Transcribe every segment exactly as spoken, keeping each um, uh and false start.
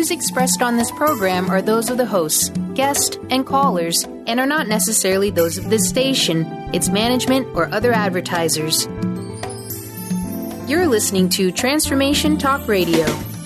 views expressed on this program are those of the hosts, guests, and callers, and are not necessarily those of this station, its management, or other advertisers. You're listening to Transformation Talk Radio.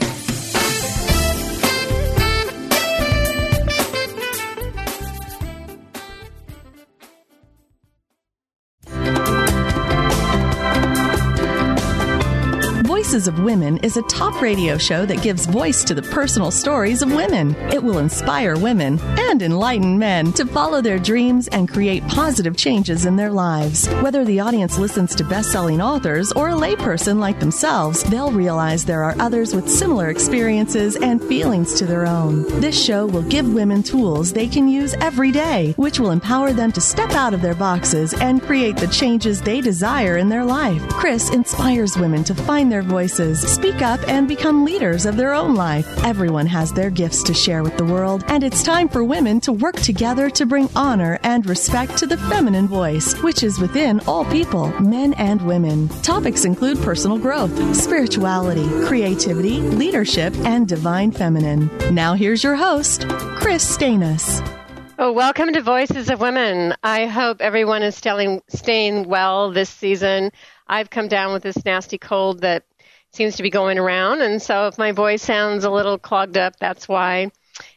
Voices of Women is a talk radio show that gives voice to the personal stories of women. It will inspire women and enlighten men to follow their dreams and create positive changes in their lives. Whether the audience listens to best-selling authors or a layperson like themselves, they'll realize there are others with similar experiences and feelings to their own. This show will give women tools they can use every day, which will empower them to step out of their boxes and create the changes they desire in their life. Chris inspires women to find their voices, speak up, and become leaders of their own life. Everyone has their gifts to share with the world, and it's time for women to work together to bring honor and respect to the feminine voice, which is within all people, men and women. Topics include personal growth, spirituality, creativity, leadership, and divine feminine. Now here's your host, Chris Stanis. Oh, welcome to Voices of Women. I hope everyone is staying, staying well this season. I've come down with this nasty cold that seems to be going around, and so if my voice sounds a little clogged up, that's why.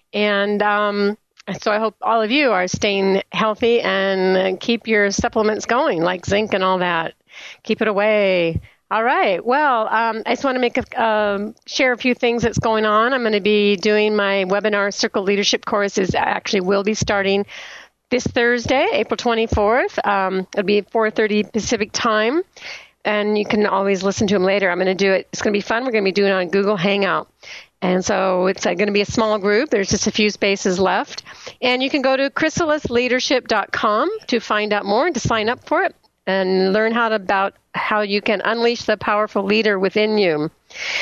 And um, so I hope all of you are staying healthy and keep your supplements going, like zinc and all that. Keep it away. All right. Well, um, I just want to make a, um, share a few things that's going on. I'm going to be doing my webinar Circle Leadership courses. Actually, will be starting this Thursday, April twenty-fourth. Um, it'll be four thirty Pacific time, and you can always listen to them later. I'm going to do it. It's going to be fun. We're going to be doing it on Google Hangout. And so it's uh, going to be a small group. There's just a few spaces left. And you can go to chrysalis leadership dot com to find out more and to sign up for it and learn how to, about how you can unleash the powerful leader within you.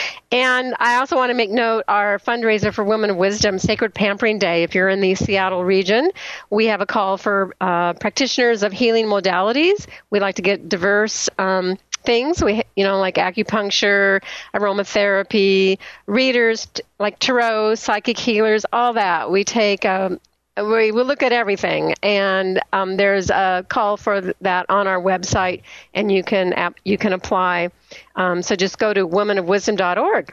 And I also want to make note, our fundraiser for Women of Wisdom, Sacred Pampering Day, if you're in the Seattle region, we have a call for uh, practitioners of healing modalities. We like to get diverse um, things, we, you know, like acupuncture, aromatherapy, readers like tarot, psychic healers, all that. We take um, We will look at everything, and um, there's a call for that on our website, and you can ap- you can apply. Um, so just go to women of wisdom dot org.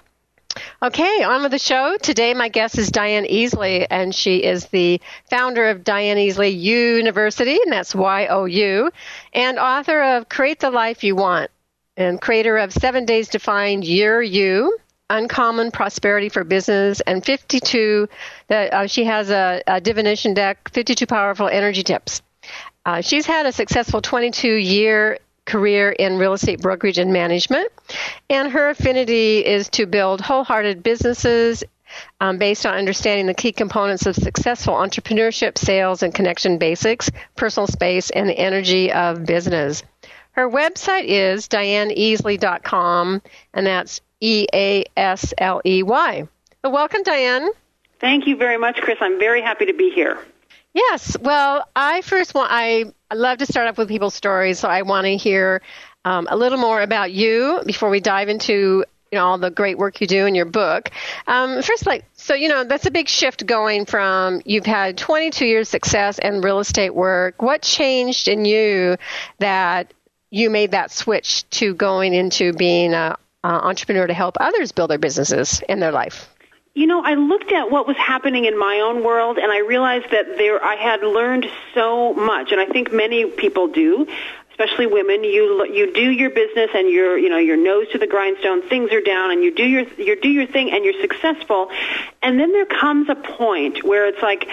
Okay, on with the show. Today my guest is Diane Easley, and she is the founder of Diane Easley University, and that's Y O U, and author of Create the Life You Want, and creator of Seven Days to Find Your You, Uncommon Prosperity for Business, and fifty-two, that uh, she has a, a divination deck, fifty-two Powerful Energy Tips. Uh, she's had a successful twenty-two year career in real estate brokerage and management, and her affinity is to build wholehearted businesses um, based on understanding the key components of successful entrepreneurship, sales, and connection basics, personal space, and the energy of business. Her website is diane easley dot com, and that's E A S L E Y. So welcome, Diane. Thank you very much, Chris. I'm very happy to be here. Yes. Well, I first want, I love to start off with people's stories, so I want to hear um, a little more about you before we dive into, you know, all the great work you do in your book. Um, first, like, so, you know, that's a big shift going from, you've had twenty-two years success in real estate work. What changed in you that you made that switch to going into being a Uh, entrepreneur to help others build their businesses in their life? You know, I looked at what was happening in my own world, and I realized that there I had learned so much, and I think many people do, especially women. You you do your business, and you're you know your nose to the grindstone. Things are down, and you do your you do your thing, and you're successful. And then there comes a point where it's like,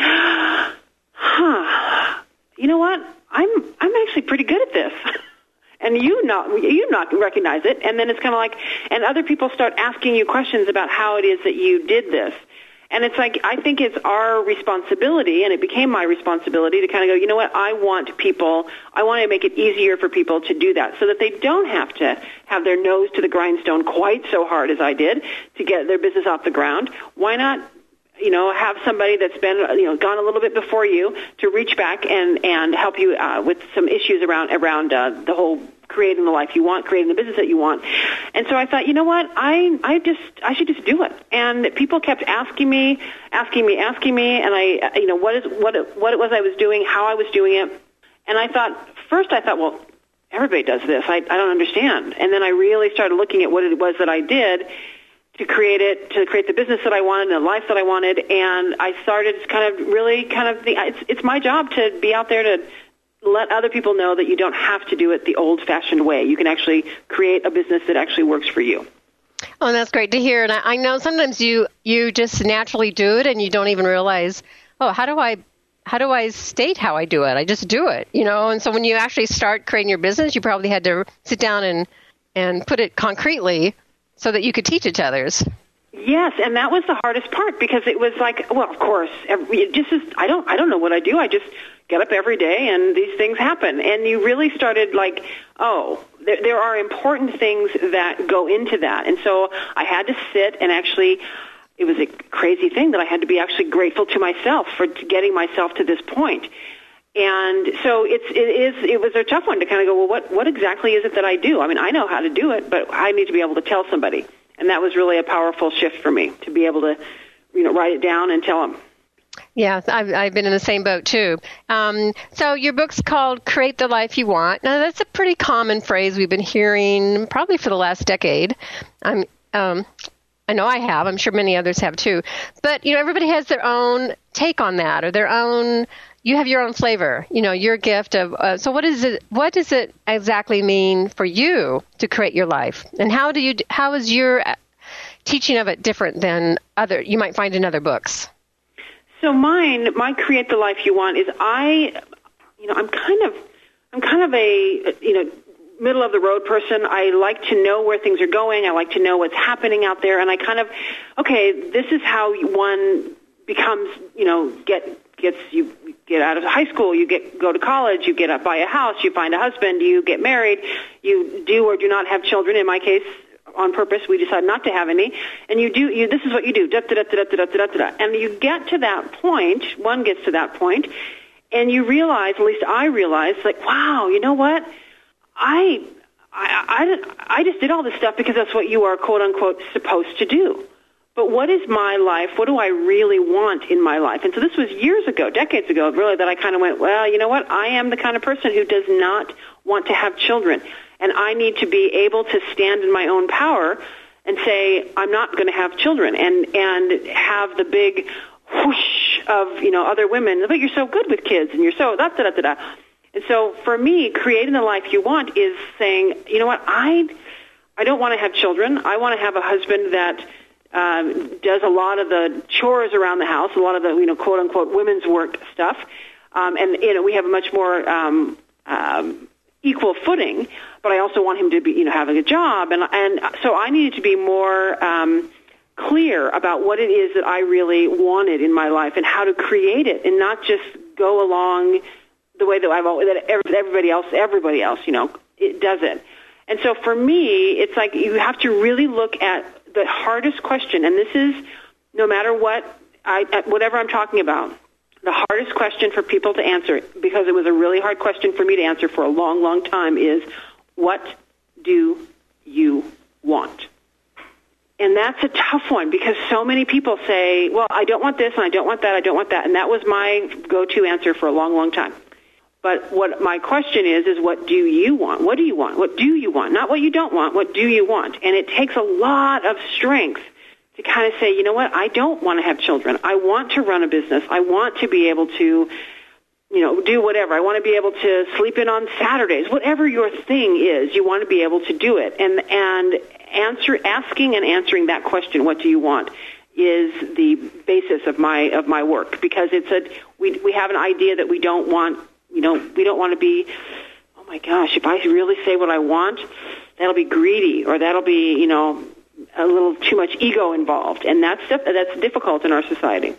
huh, you know what? I'm I'm actually pretty good at this. And you not you not recognize it, and then it's kind of like, and other people start asking you questions about how it is that you did this, and it's like, I think it's our responsibility, and it became my responsibility to kind of go, you know what, I want people, I want to make it easier for people to do that, so that they don't have to have their nose to the grindstone quite so hard as I did to get their business off the ground. Why not, you know, have somebody that's been, you know, gone a little bit before you to reach back and, and help you uh, with some issues around around uh, the whole creating the life you want, creating the business that you want. And so I thought, you know what, I I just I should just do it. And people kept asking me, asking me, asking me, and I, you know, what is what it, what it was I was doing, how I was doing it. And I thought, first I thought, well, everybody does this. I, I don't understand. And then I really started looking at what it was that I did to create it, to create the business that I wanted and the life that I wanted. And I started kind of really kind of, the, it's, it's my job to be out there to let other people know that you don't have to do it the old-fashioned way. You can actually create a business that actually works for you. Oh, and that's great to hear. And I, I know sometimes you, you just naturally do it and you don't even realize, oh, how do I how do I state how I do it? I just do it, you know. And so when you actually start creating your business, you probably had to sit down and, and put it concretely so that you could teach it to others. Yes, and that was the hardest part because it was like, well, of course, every, it just is, I don't I don't know what I do. I just get up every day and these things happen. And you really started like, oh, there, there are important things that go into that. And so I had to sit and actually, it was a crazy thing that I had to be actually grateful to myself for getting myself to this point. And so it's, it is, it was a tough one to kind of go, well, what, what exactly is it that I do? I mean, I know how to do it, but I need to be able to tell somebody. And that was really a powerful shift for me to be able to, you know, write it down and tell them. Yeah, I've, I've been in the same boat too. Um, so your book's called Create the Life You Want. Now that's a pretty common phrase we've been hearing probably for the last decade. I'm, um, I know I have. I'm sure many others have too. But, you know, everybody has their own take on that or their own, you have your own flavor, you know, your gift of, uh, so what is it, what does it exactly mean for you to create your life? And how do you, how is your teaching of it different than other, you might find in other books? So mine, my Create the Life You Want is I, you know, I'm kind of, I'm kind of a, you know, middle of the road person. I like to know where things are going. I like to know what's happening out there. And I kind of, okay, this is how one becomes, you know, get, gets, you get out of high school, you get, go to college, you get up, buy a house, you find a husband, you get married, you do or do not have children. In my case, on purpose, we decide not to have any, and you do, you, this is what you do, da, da, da, da, da, da, da, da. And you get to that point, one gets to that point, and you realize, at least I realized, like, wow, you know what, I, I, I, I just did all this stuff because that's what you are, quote unquote, supposed to do. But what is my life? What do I really want in my life? And so this was years ago, decades ago, really, that I kind of went, well, you know what, I am the kind of person who does not want to have children. And I need to be able to stand in my own power and say, I'm not going to have children, and, and have the big whoosh of, you know, other women, but you're so good with kids, and you're so da da da da da. And so for me, creating the life you want is saying, you know what, I, I don't want to have children. I want to have a husband that um, does a lot of the chores around the house, a lot of the, you know, quote unquote women's work stuff, um, and you know, we have a much more um, um, equal footing. But I also want him to be, you know, having a job, and and so I needed to be more um, clear about what it is that I really wanted in my life and how to create it, and not just go along the way that I've always, that everybody else, everybody else, you know, it does it. And so for me, it's like you have to really look at the hardest question, and this is no matter what, I, whatever I'm talking about. The hardest question for people to answer, because it was a really hard question for me to answer for a long, long time, is, what do you want? And that's a tough one because so many people say, well, I don't want this and I don't want that, I don't want that. And that was my go-to answer for a long, long time. But what my question is, is what do you want? What do you want? What do you want? Not what you don't want, what do you want? And it takes a lot of strength to kind of say, you know what, I don't want to have children. I want to run a business. I want to be able to, you know, do whatever. I want to be able to sleep in on Saturdays. Whatever your thing is, you want to be able to do it. And and answer asking and answering that question, what do you want, is the basis of my of my work, because it's a we we have an idea that we don't want, you know, we don't want to be, oh my gosh, if I really say what I want, that'll be greedy, or that'll be, you know, a little too much ego involved, and that's that's difficult in our society.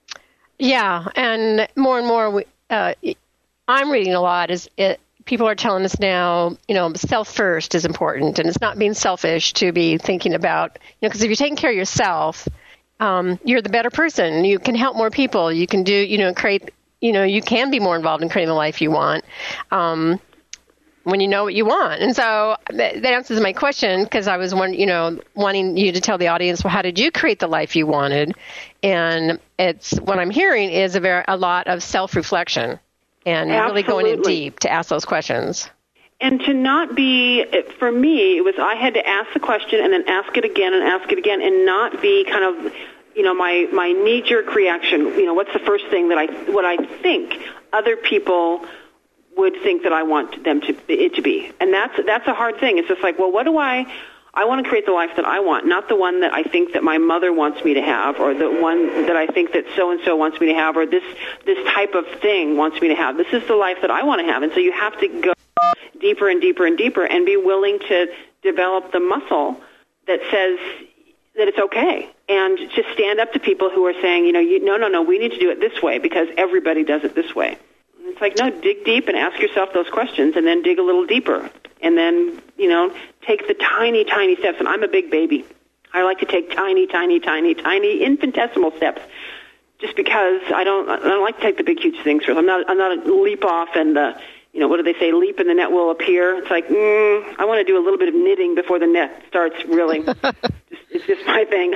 Yeah, and more and more we, uh, I'm reading a lot is it, people are telling us now, you know, self first is important, and it's not being selfish to be thinking about, you know, because if you're taking care of yourself, um, you're the better person. You can help more people. You can do, you know, create, you know, you can be more involved in creating the life you want. Um, when you know what you want. And so that, that answers my question, because I was one, you know, wanting you to tell the audience, well, how did you create the life you wanted? And it's what I'm hearing is a very a lot of self-reflection and Absolutely. really going in deep to ask those questions. And to not be, for me, it was I had to ask the question and then ask it again and ask it again, and not be kind of, you know, my, my knee-jerk reaction. You know, what's the first thing that I, what I think other people would think that I want them to it to be. And that's that's a hard thing. It's just like, well, what do I, I want to create the life that I want, not the one that I think that my mother wants me to have, or the one that I think that so-and-so wants me to have, or this, this type of thing wants me to have. This is the life that I want to have. And so you have to go deeper and deeper and deeper and be willing to develop the muscle that says that it's okay, and to stand up to people who are saying, you know, you, no, no, no, we need to do it this way because everybody does it this way. And it's like, no, dig deep and ask yourself those questions, and then dig a little deeper, and then, you know, take the tiny, tiny steps. And I'm a big baby. I like to take tiny, tiny, tiny, tiny, infinitesimal steps, just because I don't, I don't like to take the big, huge things first. I'm not, I'm not a leap off and, uh, you know, what do they say? Leap and the net will appear. It's like, mm, I want to do a little bit of knitting before the net starts reeling. just, it's just my thing.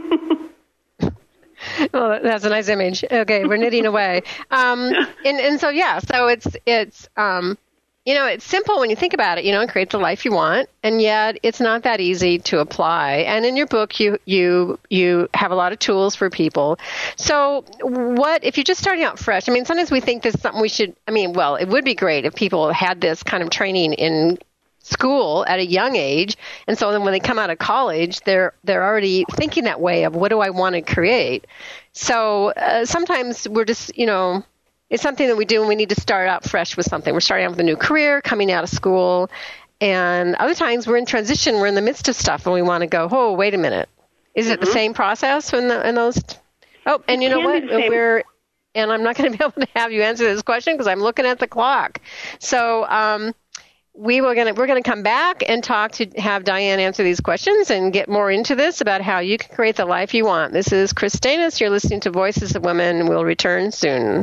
Well, that's a nice image. Okay, we're knitting away. Um, and, and so, yeah, so it's, it's um, you know, it's simple when you think about it, you know, and create the life you want, and yet it's not that easy to apply. And in your book, you you you have a lot of tools for people. So what, if you're just starting out fresh, I mean, sometimes we think this is something we should, I mean, well, it would be great if people had this kind of training in school at a young age, and so then when they come out of college, they're they're already thinking that way of, what do I want to create? So uh, sometimes we're just, you know, it's something that we do when we need to start out fresh with something. We're starting out with a new career, coming out of school, and other times we're in transition, we're in the midst of stuff, and we want to go, oh, wait a minute. Is mm-hmm. it the same process in, the, in those? Oh, and it you know what? We're, and I'm not going to be able to have you answer this question because I'm looking at the clock. So um, we were going to we're going to come back and talk to have Diane answer these questions and get more into this about how you can create the life you want. This is Chris Stanis. You're listening to Voices of Women. We'll return soon.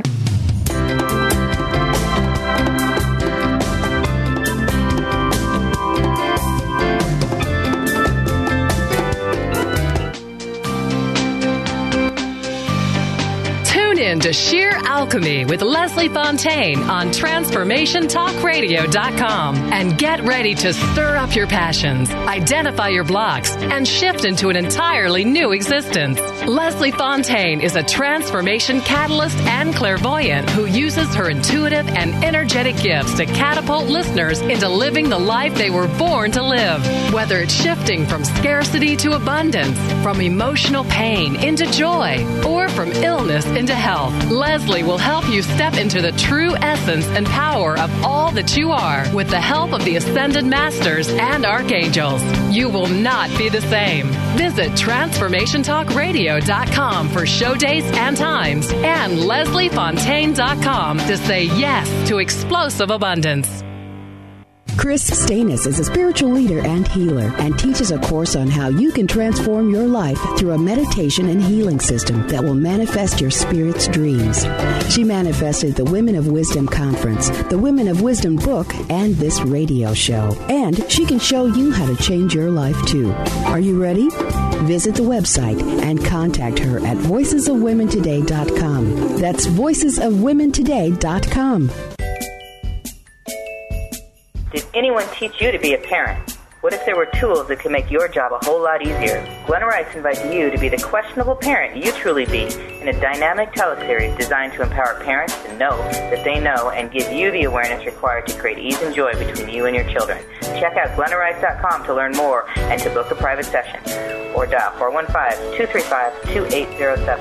Tune in to Sheer Alchemy with Leslie Fontaine on Transformation Talk Radio dot com and get ready to stir up your passions, identify your blocks, and shift into an entirely new existence. Leslie Fontaine is a transformation catalyst and clairvoyant who uses her intuitive and energetic gifts to catapult listeners into living the life they were born to live. Whether it's shifting from scarcity to abundance, from emotional pain into joy, or from illness into health, Leslie will help you step into the true essence and power of all that you are with the help of the Ascended Masters and Archangels. You will not be the same. Visit Transformation Talk Radio dot com for show dates and times, and Leslie Fontaine dot com to say yes to explosive abundance. Chris Stanis is a spiritual leader and healer and teaches a course on how you can transform your life through a meditation and healing system that will manifest your spirit's dreams. She manifested the Women of Wisdom Conference, the Women of Wisdom book, and this radio show. And she can show you how to change your life too. Are you ready? Visit the website and contact her at voices of women today dot com. That's voices of women today dot com. Did anyone teach you to be a parent? What if there were tools that could make your job a whole lot easier? Glenna Rice invites you to be the questionable parent you truly be in a dynamic teleseries designed to empower parents to know that they know and give you the awareness required to create ease and joy between you and your children. Check out Glenna Rice dot com to learn more and to book a private session. Or dial four one five, two three five, two eight zero seven.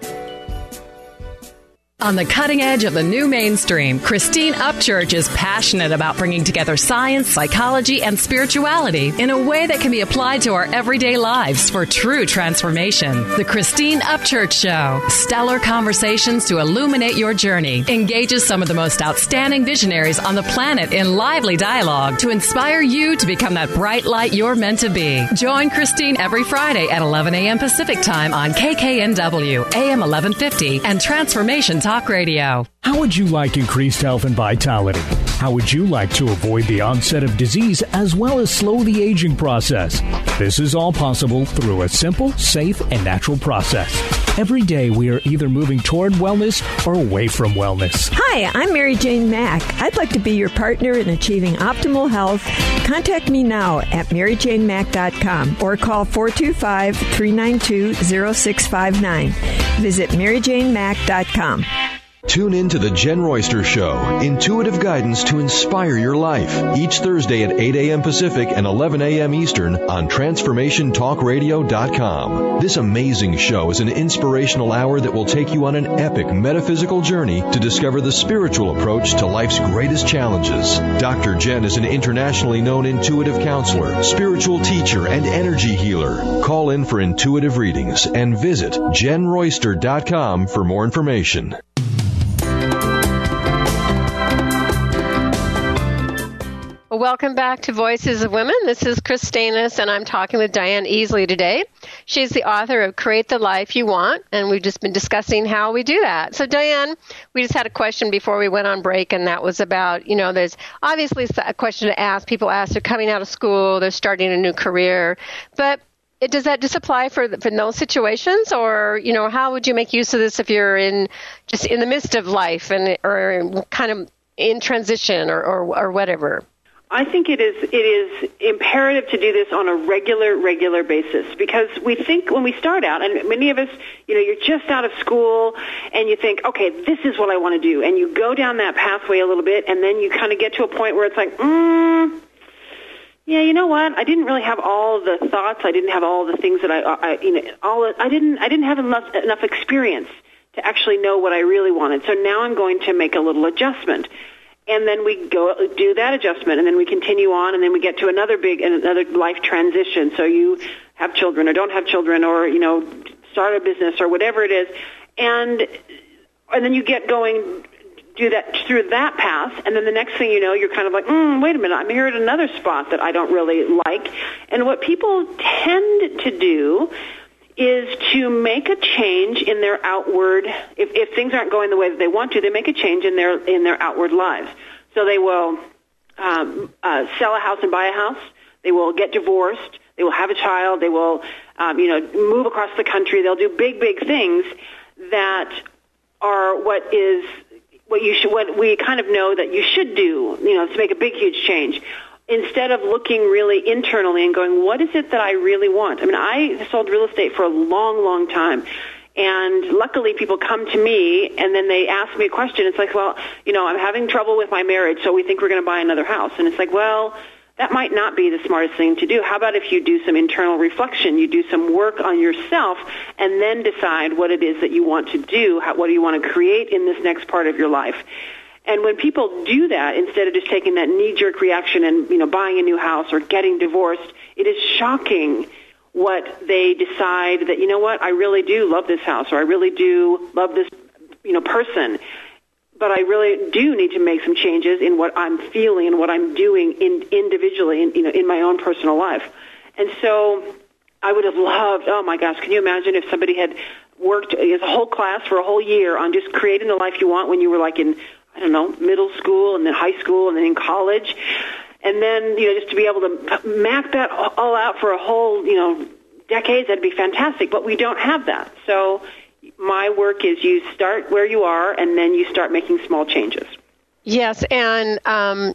On the cutting edge of the new mainstream, Christine Upchurch is passionate about bringing together science, psychology, and spirituality in a way that can be applied to our everyday lives for true transformation. The Christine Upchurch Show, stellar conversations to illuminate your journey, engages some of the most outstanding visionaries on the planet in lively dialogue to inspire you to become that bright light you're meant to be. Join Christine every Friday at eleven a.m. Pacific Time on K K N W, A M eleven fifty, and Transformation Talk Radio. How would you like increased health and vitality? How would you like to avoid the onset of disease as well as slow the aging process? This is all possible through a simple, safe, and natural process. Every day we are either moving toward wellness or away from wellness. Hi, I'm Mary Jane Mack. I'd like to be your partner in achieving optimal health. Contact me now at mary jane mack dot com or call four two five, three nine two, zero six five nine. Visit mary jane mack dot com. Tune in to the Jen Royster Show, intuitive guidance to inspire your life, each Thursday at eight a.m. Pacific and eleven a.m. Eastern on transformation talk radio dot com. This amazing show is an inspirational hour that will take you on an epic metaphysical journey to discover the spiritual approach to life's greatest challenges. Doctor Jen is an internationally known intuitive counselor, spiritual teacher, and energy healer. Call in for intuitive readings and visit jen royster dot com for more information. Welcome back to Voices of Women. This is Chris Stanis, and I'm talking with Diane Easley today. She's the author of Create the Life You Want, and we've just been discussing how we do that. So, Diane, we just had a question before we went on break, and that was about, you know, there's obviously a question to ask. People ask, they're coming out of school, they're starting a new career, but it, does that just apply for, for those situations, or, you know, how would you make use of this if you're in just in the midst of life and or kind of in transition or, or, or whatever? I think it is it is imperative to do this on a regular, regular basis, because we think when we start out, and many of us, you know, you're just out of school and you think, okay, this is what I want to do, and you go down that pathway a little bit, and then you kind of get to a point where it's like, mm, yeah, you know what? I didn't really have all the thoughts. I didn't have all the things that I, I you know, all I didn't I didn't have enough enough experience to actually know what I really wanted. So now I'm going to make a little adjustment. And then we go do that adjustment, and then we continue on, and then we get to another big, another life transition. So you have children or don't have children, or, you know, start a business or whatever it is, and and then you get going, do that through that path, and then the next thing you know, you're kind of like, mm, wait a minute, I'm here at another spot that I don't really like. And what people tend to do is to make a change in their outward, if, if things aren't going the way that they want to, they make a change in their in their outward lives. So they will um, uh, sell a house and buy a house. They will get divorced. They will have a child. They will, um, you know, move across the country. They'll do big, big things that are what is what you should, what we kind of know that you should do, you know, to make a big, huge change, instead of looking really internally and going, what is it that I really want? I mean, I sold real estate for a long, long time. And luckily people come to me and then they ask me a question. It's like, well, you know, I'm having trouble with my marriage, so we think we're going to buy another house. And it's like, well, that might not be the smartest thing to do. How about if you do some internal reflection, you do some work on yourself, and then decide what it is that you want to do, how, what do you want to create in this next part of your life. And when people do that, instead of just taking that knee-jerk reaction and, you know, buying a new house or getting divorced, it is shocking what they decide that, you know what, I really do love this house, or I really do love this, you know, person, but I really do need to make some changes in what I'm feeling and what I'm doing in, individually, in, you know, in my own personal life. And so I would have loved, oh my gosh, can you imagine if somebody had worked as a whole class for a whole year on just creating the life you want when you were like in, I don't know, middle school and then high school and then in college. And then, you know, just to be able to map that all out for a whole, you know, decades, that'd be fantastic. But we don't have that. So my work is you start where you are and then you start making small changes. Yes, and um,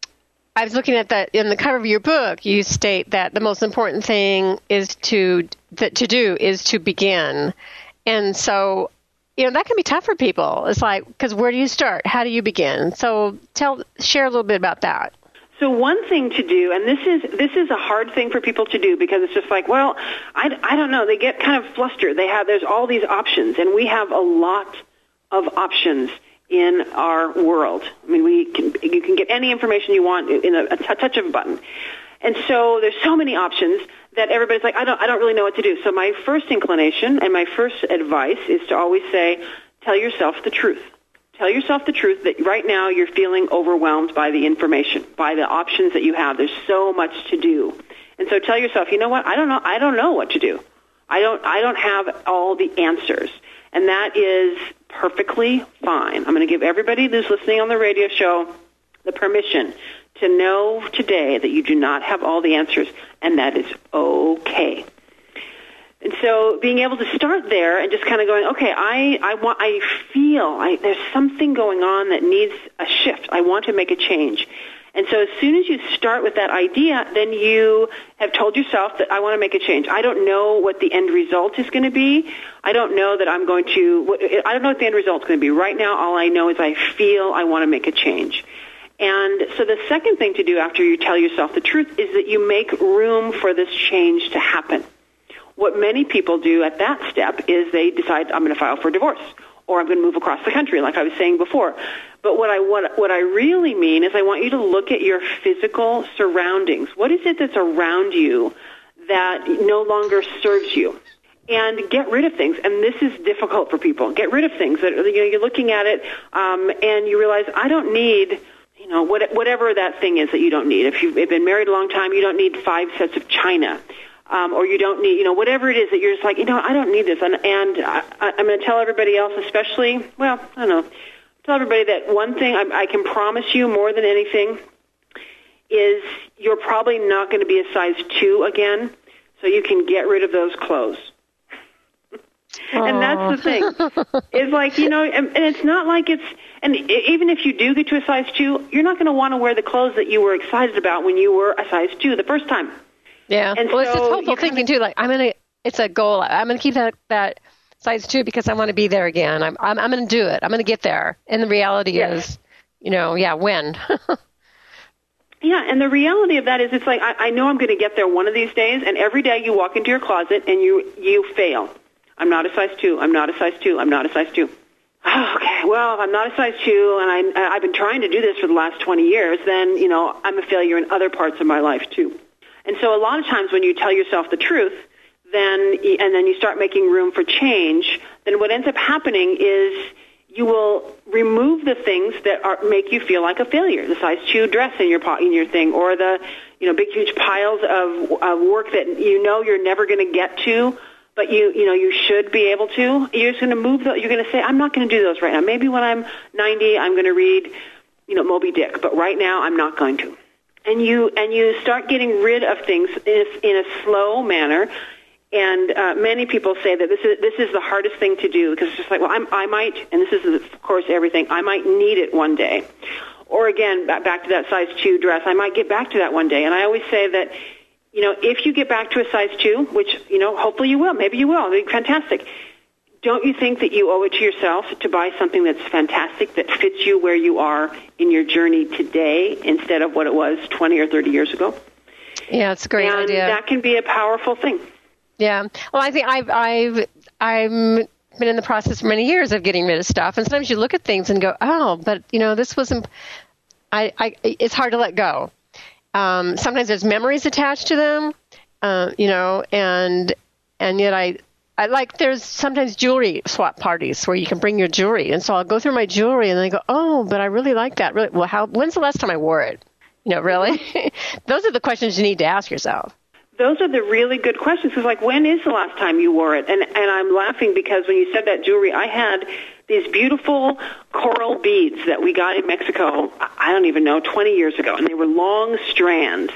I was looking at that in the cover of your book. You state that the most important thing is to that to do is to begin. And so, you know, that can be tough for people. It's like, because where do you start? How do you begin? So tell, share a little bit about that. So one thing to do, and this is this is a hard thing for people to do because it's just like, well, I, I don't know. They get kind of flustered. They have there's all these options, and we have a lot of options in our world. I mean, we can you can get any information you want in a, a t- touch of a button, and so there's so many options that everybody's like, I don't I don't really know what to do. So my first inclination and my first advice is to always say, tell yourself the truth. Tell yourself the truth that right now you're feeling overwhelmed by the information, by the options that you have. There's so much to do. And so tell yourself, you know what? I don't know I don't know what to do. I don't I don't have all the answers. And that is perfectly fine. I'm going to give everybody who's listening on the radio show the permission to know today that you do not have all the answers, and that is okay. And so being able to start there and just kind of going, okay, I, I want, I feel I, there's something going on that needs a shift. I want to make a change. And so as soon as you start with that idea, then you have told yourself that I want to make a change. I don't know what the end result is going to be. I don't know that I'm going to, I don't know what the end result is going to be. Right now, all I know is I feel I want to make a change. And so the second thing to do after you tell yourself the truth is that you make room for this change to happen. What many people do at that step is they decide, I'm going to file for divorce, or I'm going to move across the country, like I was saying before. But what I what, what I really mean is I want you to look at your physical surroundings. What is it that's around you that no longer serves you? And get rid of things. And this is difficult for people. Get rid of things that, you know, you're looking at it um, and you realize I don't need, you know, what, whatever that thing is that you don't need. If you've been married a long time, you don't need five sets of china. Um, or you don't need, you know, whatever it is that you're just like, you know, I don't need this. And, and I, I'm going to tell everybody else, especially, well, I don't know, tell everybody that one thing I, I can promise you more than anything is you're probably not going to be a size two again, so you can get rid of those clothes. And that's the thing. It's like, you know, and, and it's not like it's, and even if you do get to a size two, you're not going to want to wear the clothes that you were excited about when you were a size two the first time. Yeah. And well, so it's just hopeful thinking too. Like I'm gonna, it's a goal. I'm gonna keep that that size two because I want to be there again. I'm I'm, I'm gonna do it. I'm gonna get there. And the reality yes. is, you know, yeah, when. Yeah, and the reality of that is, it's like I, I know I'm going to get there one of these days. And every day you walk into your closet and you you fail. I'm not a size two. I'm not a size two. I'm not a size two. Oh, okay, well, I'm not a size two, and I I've been trying to do this for the last twenty years. Then you know I'm a failure in other parts of my life too. And so a lot of times when you tell yourself the truth, then and then you start making room for change, then what ends up happening is you will remove the things that are, make you feel like a failure, the size two dress in your in your thing, or the you know big huge piles of, of work that you know you're never going to get to, but you you know you should be able to. You're just going to move. The, you're going to say, I'm not going to do those right now. Maybe when I'm ninety, I'm going to read you know Moby Dick, but right now I'm not going to. And you and you start getting rid of things in a, in a slow manner, and uh, many people say that this is this is the hardest thing to do because it's just like, well, I'm, I might, and this is of course everything, I might need it one day, or again back to that size two dress, I might get back to that one day. And I always say that, you know, if you get back to a size two, which you know hopefully you will, maybe you will, it'll be fantastic. Don't you think that you owe it to yourself to buy something that's fantastic, that fits you where you are in your journey today instead of what it was twenty or thirty years ago? Yeah, it's a great and idea. That can be a powerful thing. Yeah. Well, I think I've, I've, I've been in the process for many years of getting rid of stuff. And sometimes you look at things and go, oh, but, you know, this wasn't, I, I, it's hard to let go. Um, sometimes there's memories attached to them, uh, you know, and, and yet I, I like there's sometimes jewelry swap parties where you can bring your jewelry. And so I'll go through my jewelry and then I go, oh, but I really like that. Really, well, how, when's the last time I wore it? You know, really? Those are the questions you need to ask yourself. Those are the really good questions. It's like, when is the last time you wore it? And and I'm laughing because when you said that jewelry, I had these beautiful coral beads that we got in Mexico, I don't even know, twenty years ago. And they were long strands.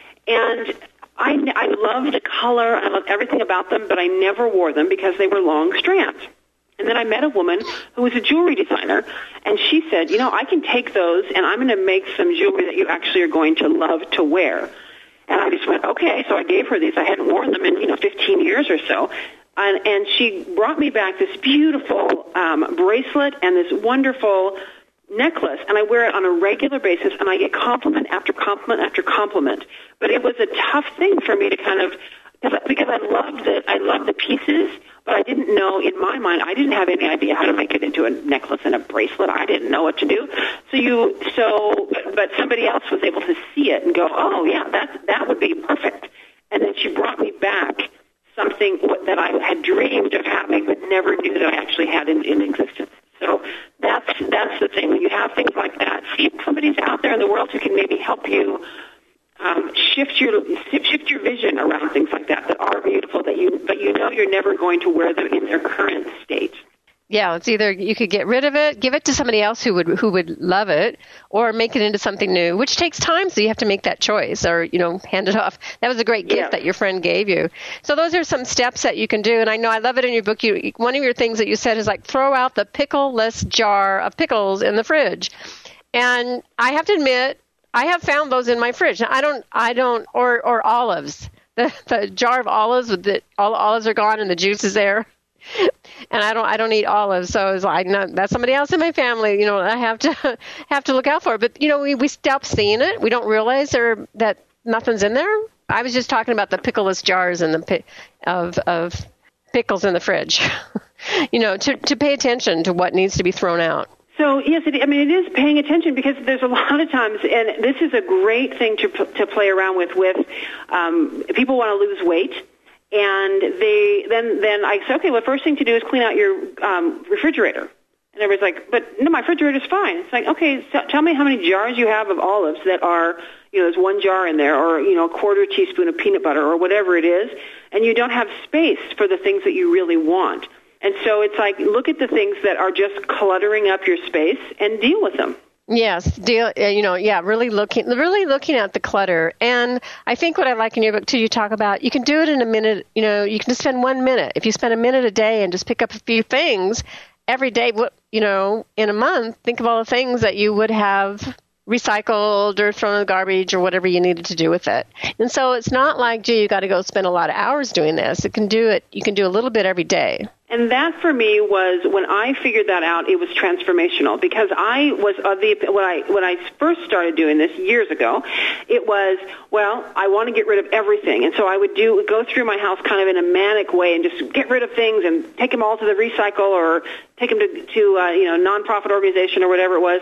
And I, I loved the color, I loved everything about them, but I never wore them because they were long strands. And then I met a woman who was a jewelry designer, and she said, you know, I can take those, and I'm going to make some jewelry that you actually are going to love to wear. And I just went, okay. So I gave her these. I hadn't worn them in, you know, fifteen years or so. And, and she brought me back this beautiful um, bracelet and this wonderful necklace, and I wear it on a regular basis, and I get compliment after compliment after compliment. But it was a tough thing for me to kind of, because I loved it, I loved the pieces, but I didn't know, in my mind, I didn't have any idea how to make it into a necklace and a bracelet. I didn't know what to do. So you, so, but, but somebody else was able to see it and go, oh yeah, that that would be perfect. And then she brought me back something that I had dreamed of having, but never knew that I actually had in, in existence. So that's that's the thing. When you have things like that, see if somebody's out there in the world who can maybe help you um, shift your shift your vision around things like that that are beautiful, that you but you know you're never going to wear them in their current state. Yeah, it's either you could get rid of it, give it to somebody else who would who would love it, or make it into something new, which takes time, so you have to make that choice, or, you know, hand it off. That was a great gift yeah. that your friend gave you. So those are some steps that you can do, and I know I love it in your book. You, one of your things that you said is like throw out the pickle-less jar of pickles in the fridge. And I have to admit, I have found those in my fridge. Now, I don't, I don't, or or olives. The, the jar of olives with the all the olives are gone and the juice is there. And I don't, I don't eat olives, so it's like, no, that's somebody else in my family. You know, I have to have to look out for it. But you know, we we stop seeing it. We don't realize there that nothing's in there. I was just talking about the pickleless jars and the of of pickles in the fridge. You know, to to pay attention to what needs to be thrown out. So, yes, it, I mean, it is paying attention, because there's a lot of times, and this is a great thing to to play around with, with um, people want to lose weight, and they then, then I say, okay, well, the first thing to do is clean out your um, refrigerator. And everybody's like, but no, my refrigerator's fine. It's like, okay, so tell me how many jars you have of olives that are, you know, there's one jar in there, or, you know, a quarter teaspoon of peanut butter, or whatever it is, and you don't have space for the things that you really want. And so it's like, look at the things that are just cluttering up your space and deal with them. Yes, deal. You know, yeah, really looking, really looking at the clutter. And I think what I like in your book too, you talk about you can do it in a minute. You know, you can just spend one minute. If you spend a minute a day and just pick up a few things every day, you know, in a month, think of all the things that you would have recycled or thrown in the garbage or whatever you needed to do with it. And so it's not like, gee, you got to go spend a lot of hours doing this. It can do it. You can do a little bit every day. And that for me was, when I figured that out, it was transformational, because I was of the when I when I first started doing this years ago, it was, well, I want to get rid of everything, and so I would do go through my house kind of in a manic way and just get rid of things and take them all to the recycle or take them to to uh, you know nonprofit organization or whatever it was,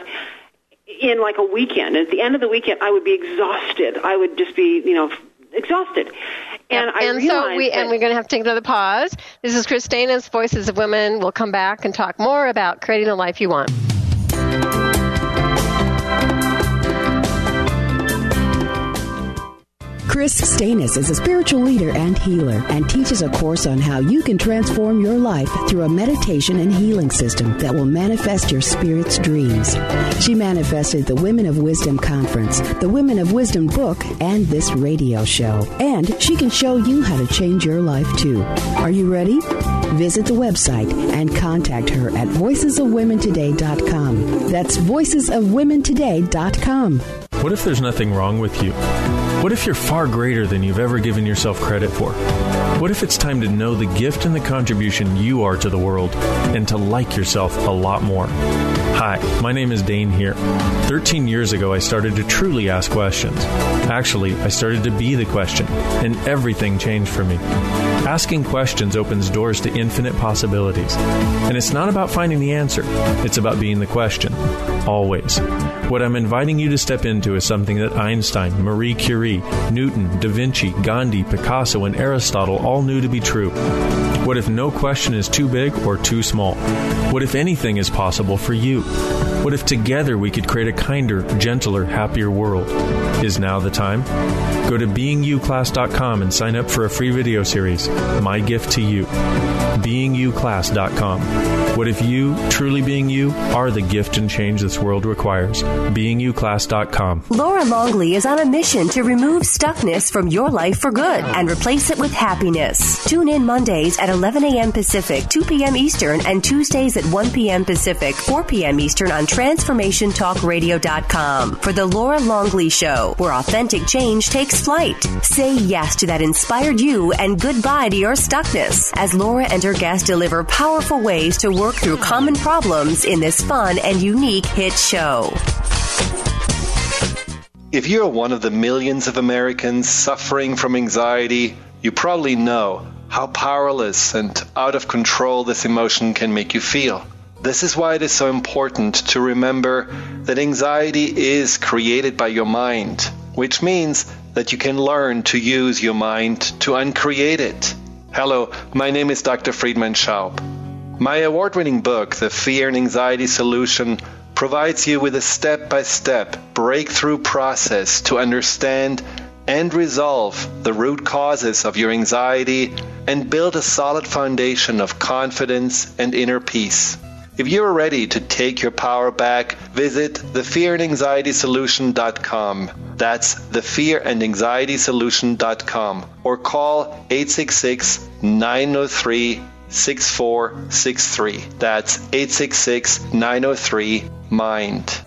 in like a weekend. At the end of the weekend, I would be exhausted. I would just be, you know, exhausted. And, yep. I and realized so we that, and we're going to have to take another pause. This is Chris Stanis, Voices of Women. We'll come back and talk more about creating the life you want. Chris Stanis is a spiritual leader and healer, and teaches a course on how you can transform your life through a meditation and healing system that will manifest your spirit's dreams. She manifested the Women of Wisdom Conference, the Women of Wisdom book, and this radio show. And she can show you how to change your life too. Are you ready? Visit the website and contact her at voices of women today dot com. That's voices of women today dot com. What if there's nothing wrong with you? What if you're far greater than you've ever given yourself credit for? What if it's time to know the gift and the contribution you are to the world, and to like yourself a lot more? Hi, my name is Dane here. Thirteen years ago, I started to truly ask questions. Actually, I started to be the question, and everything changed for me. Asking questions opens doors to infinite possibilities. And it's not about finding the answer. It's about being the question. Always. What I'm inviting you to step into is something that Einstein, Marie Curie, Newton, Da Vinci, Gandhi, Picasso, and Aristotle all knew to be true. What if no question is too big or too small? What if anything is possible for you? What if together we could create a kinder, gentler, happier world? Is now the time? Go to being you class dot com and sign up for a free video series, My Gift to You. being you class dot com. What if you, truly being you, are the gift and change this world requires? being you class dot com. Laura Longley is on a mission to remove stuckness from your life for good and replace it with happiness. Tune in Mondays at eleven a.m. Pacific, two p.m. Eastern, and Tuesdays at one p.m. Pacific, four p.m. Eastern on transformation talk radio dot com for The Laura Longley Show, where authentic change takes flight. Say yes to that inspired you and goodbye to your stuckness as Laura and her guests deliver powerful ways to work through common problems in this fun and unique hit show. If you're one of the millions of Americans suffering from anxiety, you probably know how powerless and out of control this emotion can make you feel. This is why it is so important to remember that anxiety is created by your mind, which means that you can learn to use your mind to uncreate it. Hello, my name is Doctor Friedemann Schaub. My award-winning book, The Fear and Anxiety Solution, provides you with a step-by-step breakthrough process to understand and resolve the root causes of your anxiety and build a solid foundation of confidence and inner peace. If you are ready to take your power back, visit the fear and anxiety solution dot com. That's the fear and anxiety solution dot com, or call eight six six, nine zero three, six four six three. That's eight six six, nine zero three, MIND.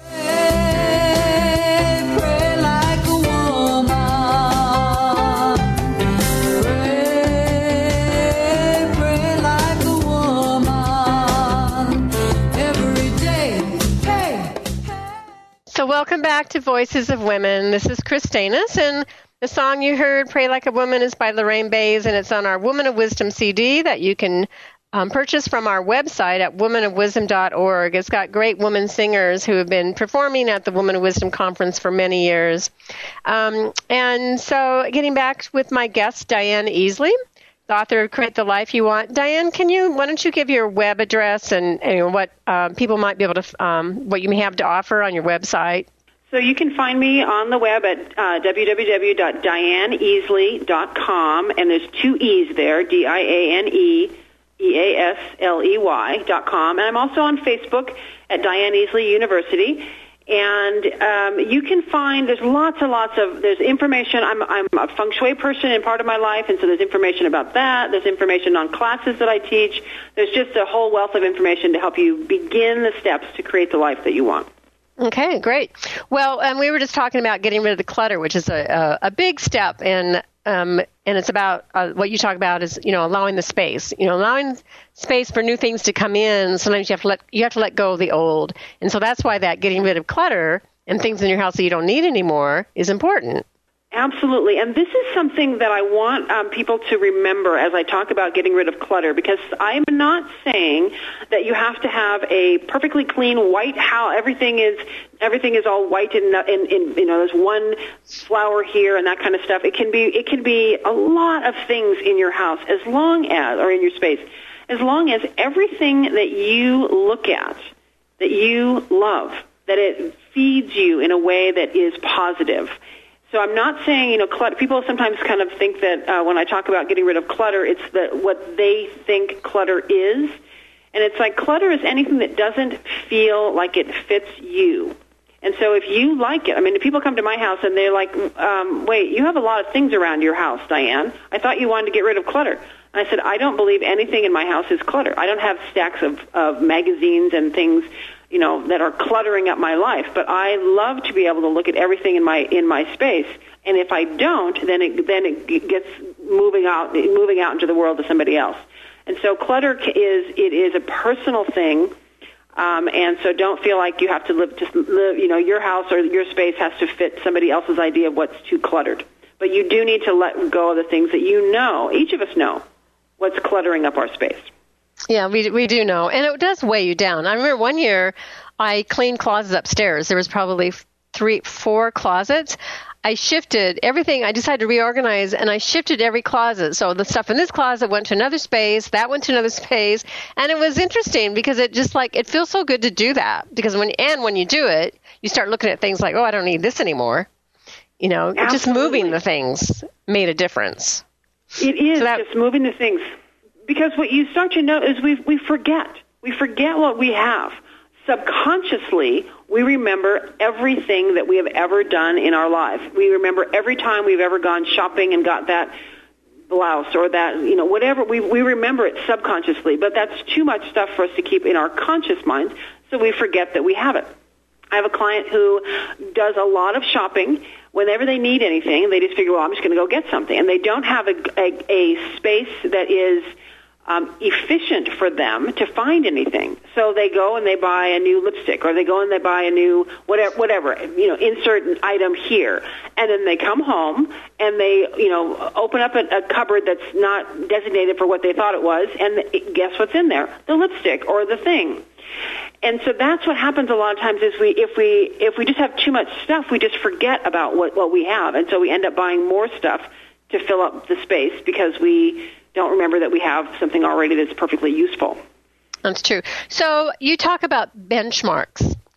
So welcome back to Voices of Women. This is Chris Stanis, and the song you heard, Pray Like a Woman, is by Lorraine Bays, and it's on our Woman of Wisdom C D that you can um, purchase from our website at woman of wisdom dot org. It's got great women singers who have been performing at the Woman of Wisdom Conference for many years. Um, and so getting back with my guest, Diane Easley, the author of Create the Life You Want. Diane, can you, why don't you give your web address and, and what uh, people might be able to, um, what you may have to offer on your website? So you can find me on the web at uh, w w w dot diane easley dot com, and there's two E's there, D I A N E E A S L E Y dot com. And I'm also on Facebook at Diane Easley University. And um, you can find, there's lots and lots of, there's information. I'm, I'm a feng shui person in part of my life, and so there's information about that. There's information on classes that I teach. There's just a whole wealth of information to help you begin the steps to create the life that you want. Okay, great. Well, um, we were just talking about getting rid of the clutter, which is a, a, a big step, and um, and it's about uh, what you talk about is, you know, allowing the space, you know, allowing space for new things to come in. Sometimes you have to let you have to let go of the old, and so that's why that getting rid of clutter and things in your house that you don't need anymore is important. Absolutely, and this is something that I want um, people to remember as I talk about getting rid of clutter, because I'm not saying that you have to have a perfectly clean white house. Everything is everything is all white and, and, and you know, there's one flower here and that kind of stuff. It can be it can be a lot of things in your house, as long as, or in your space, as long as everything that you look at, that you love, that it feeds you in a way that is positive. So I'm not saying, you know, clutter. People sometimes kind of think that uh, when I talk about getting rid of clutter, it's the, what they think clutter is. And it's like clutter is anything that doesn't feel like it fits you. And so if you like it, I mean, if people come to my house and they're like, um, wait, you have a lot of things around your house, Diane. I thought you wanted to get rid of clutter. And I said, I don't believe anything in my house is clutter. I don't have stacks of, of magazines and things, you know, that are cluttering up my life. But I love to be able to look at everything in my in my space. And if I don't, then it then it gets moving out moving out into the world to somebody else. And so clutter is it is a personal thing. Um, and so don't feel like you have to live just live, you know, your house or your space has to fit somebody else's idea of what's too cluttered. But you do need to let go of the things that you know, each of us know, what's cluttering up our space. Yeah, we we do know, and it does weigh you down. I remember one year I cleaned closets upstairs. There was probably three, four closets. I shifted everything. I decided to reorganize, and I shifted every closet. So the stuff in this closet went to another space, that went to another space, and it was interesting because it just like it feels so good to do that. Because when and when you do it, you start looking at things like, oh, I don't need this anymore. You know, Absolutely. Just moving the things made a difference. It is so that, just moving the things. Because what you start to know is we we forget. We forget what we have. Subconsciously, we remember everything that we have ever done in our life. We remember every time we've ever gone shopping and got that blouse or that, you know, whatever. We, we remember it subconsciously, but that's too much stuff for us to keep in our conscious minds, so we forget that we have it. I have a client who does a lot of shopping. Whenever they need anything, they just figure, well, I'm just going to go get something. And they don't have a, a, a space that is Um, efficient for them to find anything. So they go and they buy a new lipstick, or they go and they buy a new whatever, whatever, you know, insert an item here. And then they come home and they, you know, open up a, a cupboard that's not designated for what they thought it was, and guess what's in there? The lipstick or the thing. And so that's what happens a lot of times is we, if we, if we just have too much stuff, we just forget about what, what we have. And so we end up buying more stuff to fill up the space because we don't remember that we have something already that's perfectly useful. That's true. So you talk about benchmarks.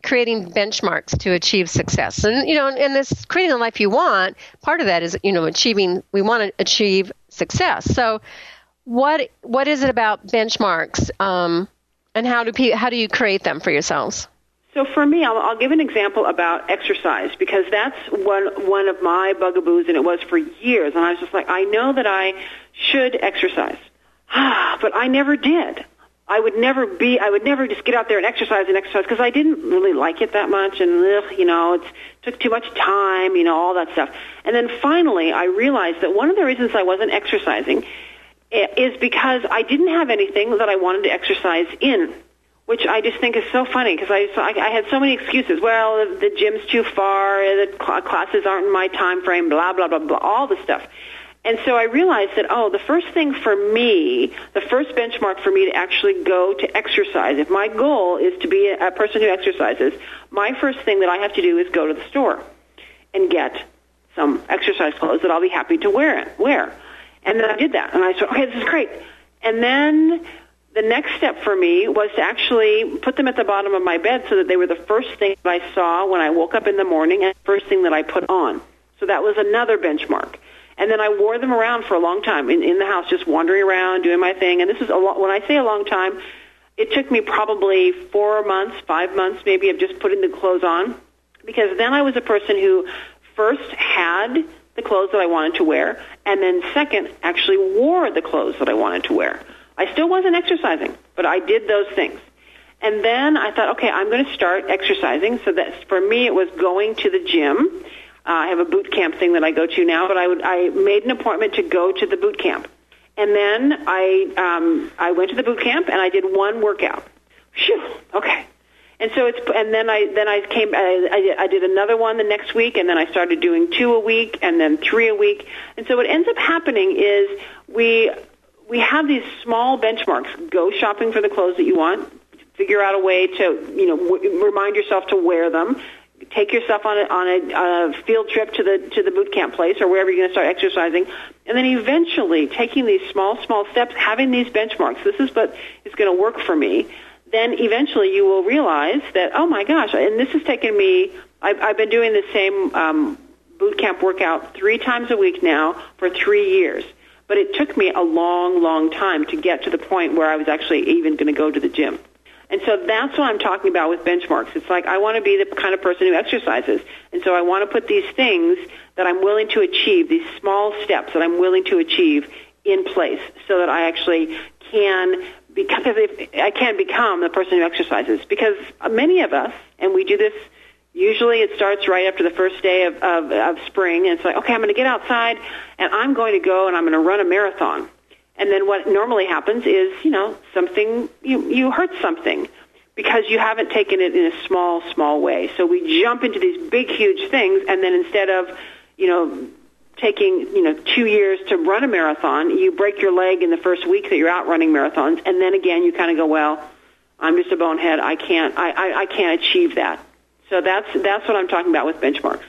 creating benchmarks to achieve success. And, you know, in this creating the life you want, part of that is, you know, achieving, we want to achieve success. So what what is it about benchmarks, um, and how do pe- how do you create them for yourselves? So for me, I'll, I'll give an example about exercise, because that's one one of my bugaboos, and it was for years. And I was just like, I know that I should exercise, but I never did. I would never be, I would never just get out there and exercise and exercise, because I didn't really like it that much, and, ugh, you know, it took too much time, you know, all that stuff. And then finally, I realized that one of the reasons I wasn't exercising is because I didn't have anything that I wanted to exercise in, which I just think is so funny, because I, I had so many excuses. Well, the gym's too far, the classes aren't in my time frame, blah, blah, blah, blah, all the stuff. And so I realized that, oh, the first thing for me, the first benchmark for me to actually go to exercise, if my goal is to be a person who exercises, my first thing that I have to do is go to the store and get some exercise clothes that I'll be happy to wear. wear. And then I did that, and I said, okay, this is great. And then the next step for me was to actually put them at the bottom of my bed so that they were the first thing that I saw when I woke up in the morning and the first thing that I put on. So that was another benchmark. And then I wore them around for a long time in, in the house, just wandering around, doing my thing. And this is a lo- when I say a long time, it took me probably four months, five months maybe of just putting the clothes on, because then I was a person who first had the clothes that I wanted to wear, and then second, actually wore the clothes that I wanted to wear. I still wasn't exercising, but I did those things. And then I thought, okay, I'm going to start exercising. So that for me, it was going to the gym. Uh, I have a boot camp thing that I go to now, but I would I made an appointment to go to the boot camp, and then I um, I went to the boot camp and I did one workout. Phew, okay, and so it's and then I then I came I, I, did, I did another one the next week, and then I started doing two a week and then three a week. And so what ends up happening is we we have these small benchmarks. Go shopping for the clothes that you want. Figure out a way to you know w- remind yourself to wear them. Take yourself on a, on a, on a field trip to the to the boot camp place or wherever you're going to start exercising, and then eventually taking these small, small steps, having these benchmarks. This is what is going to work for me. Then eventually you will realize that, oh my gosh, and this has taken me. I've, I've been doing the same um, boot camp workout three times a week now for three years. But it took me a long, long time to get to the point where I was actually even going to go to the gym. And so that's what I'm talking about with benchmarks. It's like I want to be the kind of person who exercises. And so I want to put these things that I'm willing to achieve, these small steps that I'm willing to achieve in place so that I actually can, because if I can become the person who exercises. Because many of us, and we do this, usually it starts right after the first day of, of, of spring, and it's like, okay, I'm going to get outside, and I'm going to go and I'm going to run a marathon. And then what normally happens is, you know, something, you, you hurt something because you haven't taken it in a small, small way. So we jump into these big, huge things, and then instead of, you know, taking, you know, two years to run a marathon, you break your leg in the first week that you're out running marathons, and then again you kind of go, well, I'm just a bonehead. I can't, I, I, I can't achieve that. So that's that's what I'm talking about with benchmarks.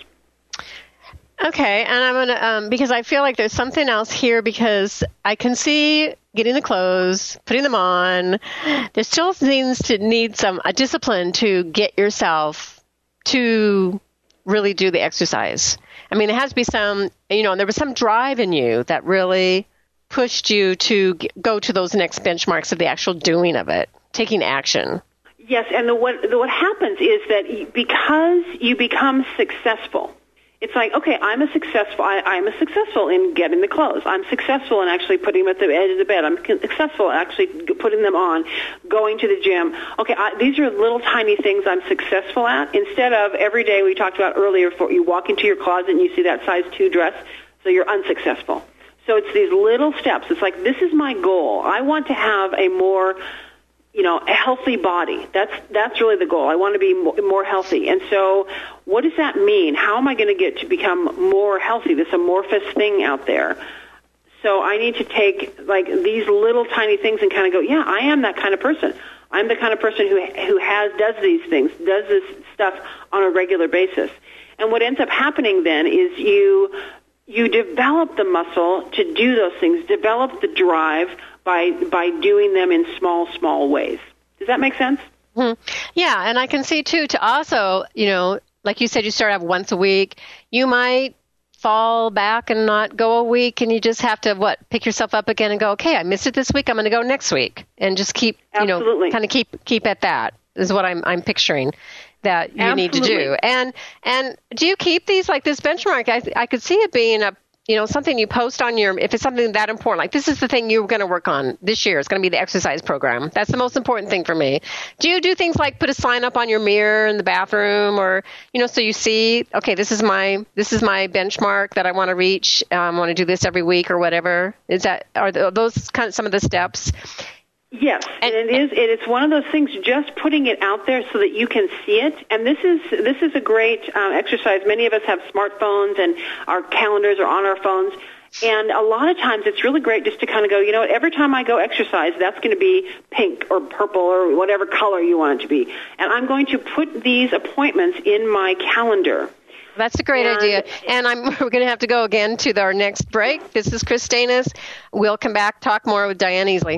Okay, and I'm gonna um, because I feel like there's something else here, because I can see getting the clothes, putting them on. There still seems to need some a discipline to get yourself to really do the exercise. I mean, there has to be some, you know, and there was some drive in you that really pushed you to get, go to those next benchmarks of the actual doing of it, taking action. Yes, and the, what the, what happens is that because you become successful. It's like, okay, I'm a successful. I, I'm a successful in getting the clothes. I'm successful in actually putting them at the edge of the bed. I'm successful in actually putting them on, going to the gym. Okay, I, these are little tiny things I'm successful at. Instead of every day we talked about earlier, for you walk into your closet and you see that size two dress, so you're unsuccessful. So it's these little steps. It's like, this is my goal. I want to have a more, you know, a healthy body. That's that's really the goal. I want to be more healthy. And so what does that mean? How am I going to get to become more healthy, this amorphous thing out there? So I need to take, like, these little tiny things and kind of go, yeah, I am that kind of person. I'm the kind of person who who has, does these things, does this stuff on a regular basis. And what ends up happening then is you you develop the muscle to do those things, develop the drive by by doing them in small, small ways. Does that make sense? Mm-hmm. Yeah, and I can see, too, to also, you know, like you said, you start out once a week. You might fall back and not go a week, and you just have to, what, pick yourself up again and go, okay, I missed it this week, I'm going to go next week. And just keep, Absolutely. you know, kind of keep keep at that is what I'm I'm picturing that you Absolutely. need to do. And and do you keep these, like this benchmark? I, I could see it being a, you know, something you post on your, if it's something that important, like this is the thing you're going to work on this year. It's going to be the exercise program. That's the most important thing for me. Do you do things like put a sign up on your mirror in the bathroom, or, you know, so you see, okay, this is my, this is my benchmark that I want to reach. Um, I want to do this every week or whatever. Is that, are those kind of some of the steps? Yes, and it is. It is one of those things. Just putting it out there so that you can see it, and this is this is a great um, exercise. Many of us have smartphones, and our calendars are on our phones. And a lot of times, it's really great just to kind of go, you know what? Every time I go exercise, that's going to be pink or purple or whatever color you want it to be, and I'm going to put these appointments in my calendar. That's a great and, idea. And I'm, we're going to have to go again to our next break. This is Chris Stanis. We'll come back, talk more with Diane Easley.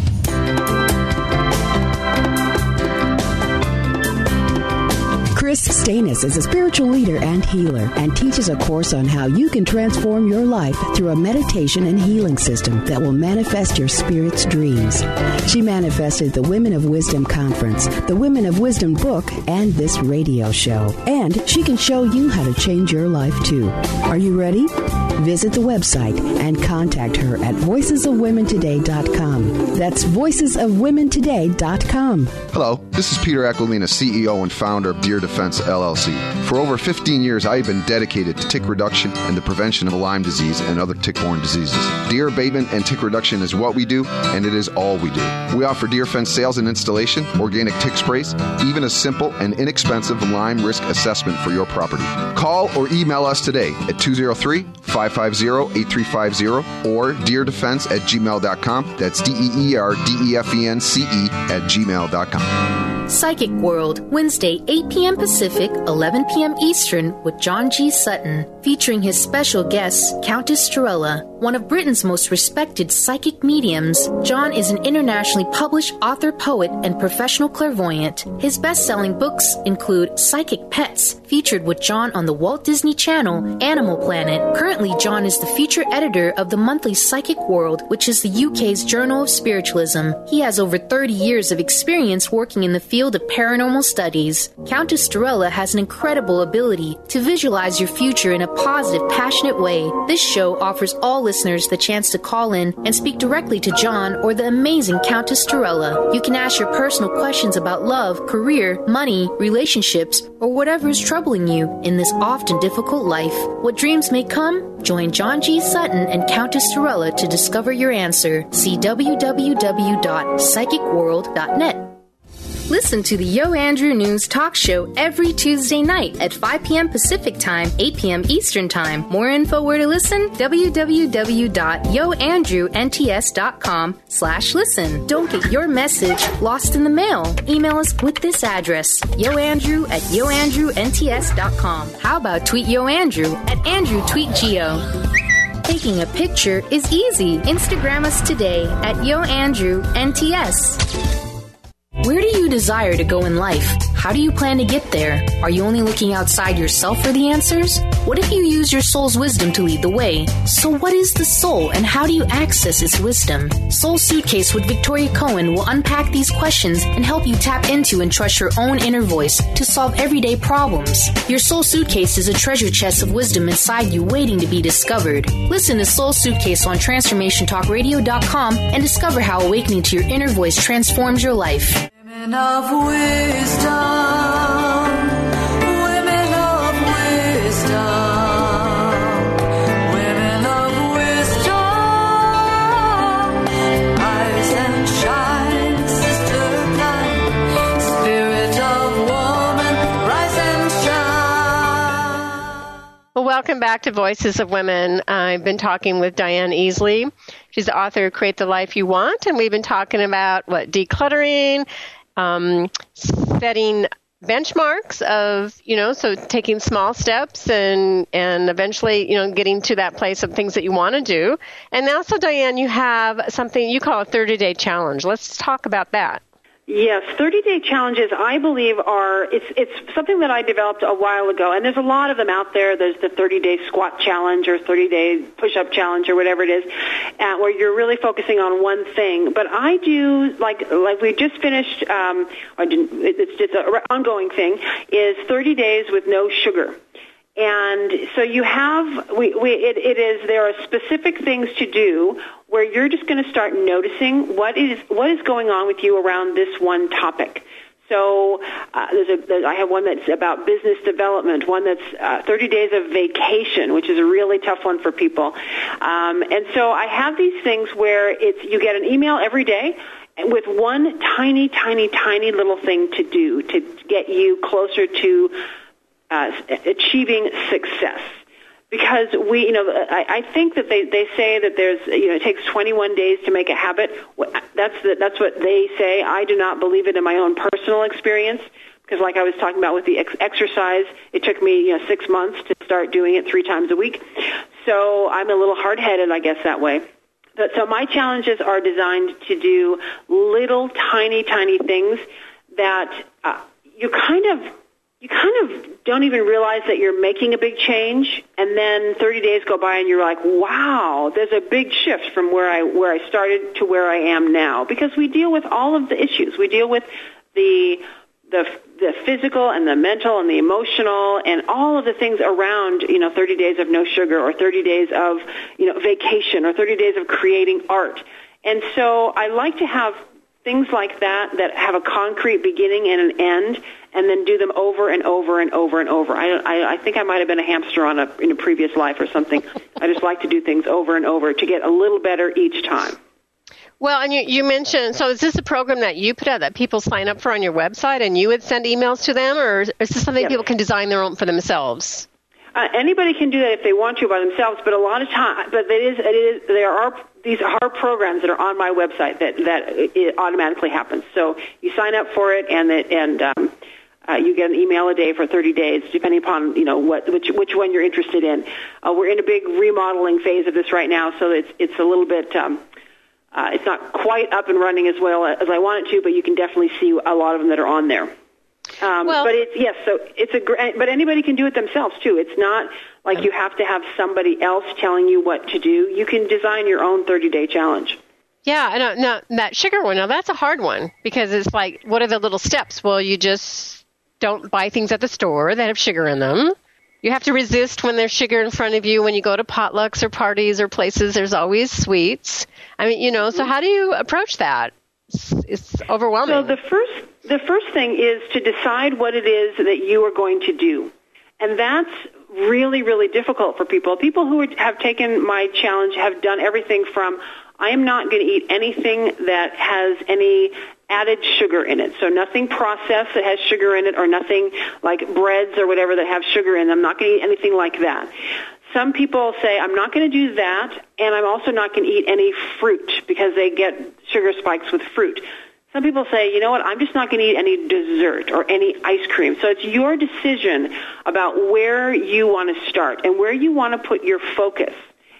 Chris Stanis is a spiritual leader and healer and teaches a course on how you can transform your life through a meditation and healing system that will manifest your spirit's dreams. She manifested the Women of Wisdom Conference, the Women of Wisdom book, and this radio show. And she can show you how to change your life too. Are you ready? Visit the website and contact her at voices of women today dot com. That's voices of women today dot com. Hello, this is Peter Aquilina, C E O and founder of Deer Defense, L L C. For over fifteen years, I have been dedicated to tick reduction and the prevention of Lyme disease and other tick-borne diseases. Deer abatement and tick reduction is what we do, and it is all we do. We offer deer fence sales and installation, organic tick sprays, even a simple and inexpensive Lyme risk assessment for your property. Call or email us today at two oh three, five five zero, eight three five zero or deer defense at gmail dot com. That's D E E R D E F E N C E at gmail dot com. Psychic World, Wednesday, eight p.m. Pacific, eleven p.m. Eastern, with John G. Sutton, featuring his special guest, Countess Torella, one of Britain's most respected psychic mediums. John is an internationally published author, poet, and professional clairvoyant. His best-selling books include Psychic Pets, featured with John on the Walt Disney Channel, Animal Planet. Currently, John is the feature editor of the monthly Psychic World, which is the U K's Journal of Spiritualism. He has over thirty years of experience working in the field of paranormal studies. Countess Torella has an incredible ability to visualize your future in a positive, passionate way. This show offers all listeners the chance to call in and speak directly to John or the amazing Countess Torella. You can ask your personal questions about love, career, money, relationships, or whatever is troubling you in this often difficult life. What dreams may come? Join John G. Sutton and Countess Torella to discover your answer. See w w w dot psychic world dot net. Listen to the Yo Andrew News Talk Show every Tuesday night at five p.m. Pacific Time, eight p.m. Eastern Time. More info where to listen? w w w dot yo andrew n t s dot com slash listen. Don't get your message lost in the mail. Email us with this address, yoandrew at yo andrew n t s dot com. How about tweet Yo Andrew at Andrew Tweet Geo? Taking a picture is easy. Instagram us today at Yo Andrew N T S. Where do you desire to go in life? How do you plan to get there? Are you only looking outside yourself for the answers? What if you use your soul's wisdom to lead the way? So what is the soul and how do you access its wisdom? Soul Suitcase with Victoria Cohen will unpack these questions and help you tap into and trust your own inner voice to solve everyday problems. Your Soul Suitcase is a treasure chest of wisdom inside you waiting to be discovered. Listen to Soul Suitcase on transformation talk radio dot com and discover how awakening to your inner voice transforms your life. Women of wisdom, women of wisdom, women of wisdom, rise and shine, sister kind, spirit of woman, rise and shine. Well, welcome back to Voices of Women. I've been talking with Diane Easley. She's the author of Create the Life You Want, and we've been talking about what decluttering, Um, setting benchmarks of, you know, so taking small steps and, and eventually, you know, getting to that place of things that you want to do. And also, Diane, you have something you call a thirty-day challenge. Let's talk about that. Yes, thirty-day challenges, I believe, are, it's it's something that I developed a while ago, and there's a lot of them out there. There's the thirty-day squat challenge or thirty-day push-up challenge or whatever it is, uh, where you're really focusing on one thing. But I do, like like we just finished, um, I didn't, it's just an ongoing thing, is thirty days with no sugar. And so you have, we, we, it, it is, there are specific things to do where you're just going to start noticing what is, what is going on with you around this one topic. So uh, there's a, there's, I have one that's about business development, one that's uh, thirty days of vacation, which is a really tough one for people. Um, and so I have these things where it's, you get an email every day with one tiny, tiny, tiny little thing to do to get you closer to Uh, achieving success. Because we, you know, I, I think that they, they say that there's, you know, it takes twenty-one days to make a habit. That's the, that's what they say. I do not believe it in my own personal experience. Because like I was talking about with the ex- exercise, it took me, you know, six months to start doing it three times a week. So I'm a little hard-headed, I guess, that way. But, so my challenges are designed to do little, tiny, tiny things that uh, you kind of you kind of don't even realize that you're making a big change, and then thirty days go by and you're like, wow, there's a big shift from where I where I started to where I am now. Because we deal with all of the issues. We deal with the the the physical and the mental and the emotional and all of the things around, you know, thirty days of no sugar or thirty days of, you know, vacation or thirty days of creating art. And so I like to have things like that that have a concrete beginning and an end, and then do them over and over and over and over. I, I, I think I might have been a hamster on a, in a previous life or something. I just like to do things over and over to get a little better each time. Well, and you, you mentioned, so is this a program that you put out that people sign up for on your website and you would send emails to them, or is this something yes. people can design their own for themselves? Uh, anybody can do that if they want to by themselves, but a lot of time, but it is, it is, there are, these are programs that are on my website that, that it automatically happens. So you sign up for it, and it, and um, uh, you get an email a day for thirty days, depending upon, you know, what, which, which one you're interested in. Uh, we're in a big remodeling phase of this right now, so it's, it's a little bit, um, uh, it's not quite up and running as well as I want it to, but you can definitely see a lot of them that are on there. Um, well, but it's, yes, so it's a, but anybody can do it themselves too. It's not like you have to have somebody else telling you what to do. You can design your own thirty-day challenge. Yeah, and uh, now that sugar one, now that's a hard one, because it's like, what are the little steps? Well, you just don't buy things at the store that have sugar in them. You have to resist when there's sugar in front of you. When you go to potlucks or parties or places, there's always sweets. I mean, you know, so how do you approach that? It's, it's overwhelming. So the first the first thing is to decide what it is that you are going to do. And that's really, really difficult for people. People who have taken my challenge have done everything from, I am not going to eat anything that has any added sugar in it. So nothing processed that has sugar in it, or nothing like breads or whatever that have sugar in them. I'm not going to eat anything like that. Some people say, I'm not going to do that, and I'm also not going to eat any fruit because they get sugar spikes with fruit. Some people say, you know what, I'm just not going to eat any dessert or any ice cream. So it's your decision about where you want to start and where you want to put your focus.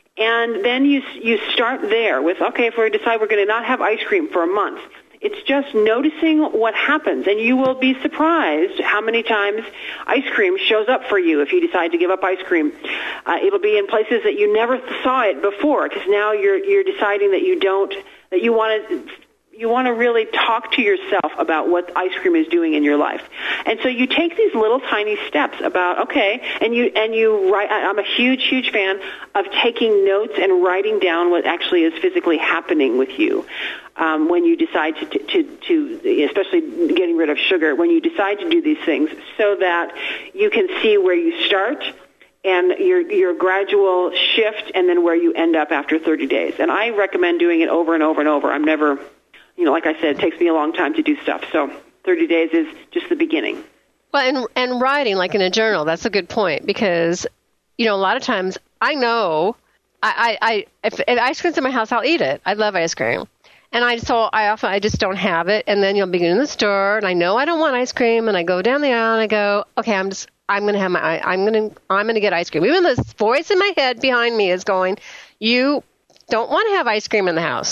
And then you you start there with, okay, if we decide we're going to not have ice cream for a month, it's just noticing what happens, and you will be surprised how many times ice cream shows up for you if you decide to give up ice cream. Uh, it'll be in places that you never saw it before, because now you're you're deciding that you don't that you want to you want to really talk to yourself about what ice cream is doing in your life. And so you take these little tiny steps about, okay, and you and you write. I'm a huge, huge fan of taking notes and writing down what actually is physically happening with you. Um, when you decide to, to, to, especially getting rid of sugar, when you decide to do these things, so that you can see where you start and your your gradual shift, and then where you end up after thirty days. And I recommend doing it over and over and over. I'm never, you know, like I said, it takes me a long time to do stuff. So thirty days is just the beginning. Well, and and writing, like in a journal, that's a good point, because, you know, a lot of times I know I, I, I if, if ice cream's in my house, I'll eat it. I love ice cream. And I so I often I just don't have it, and then you'll be in the store, and I know I don't want ice cream, and I go down the aisle and I go, okay, I'm just I'm gonna have my I'm gonna I'm gonna get ice cream. Even this voice in my head behind me is going, you don't want to have ice cream in the house.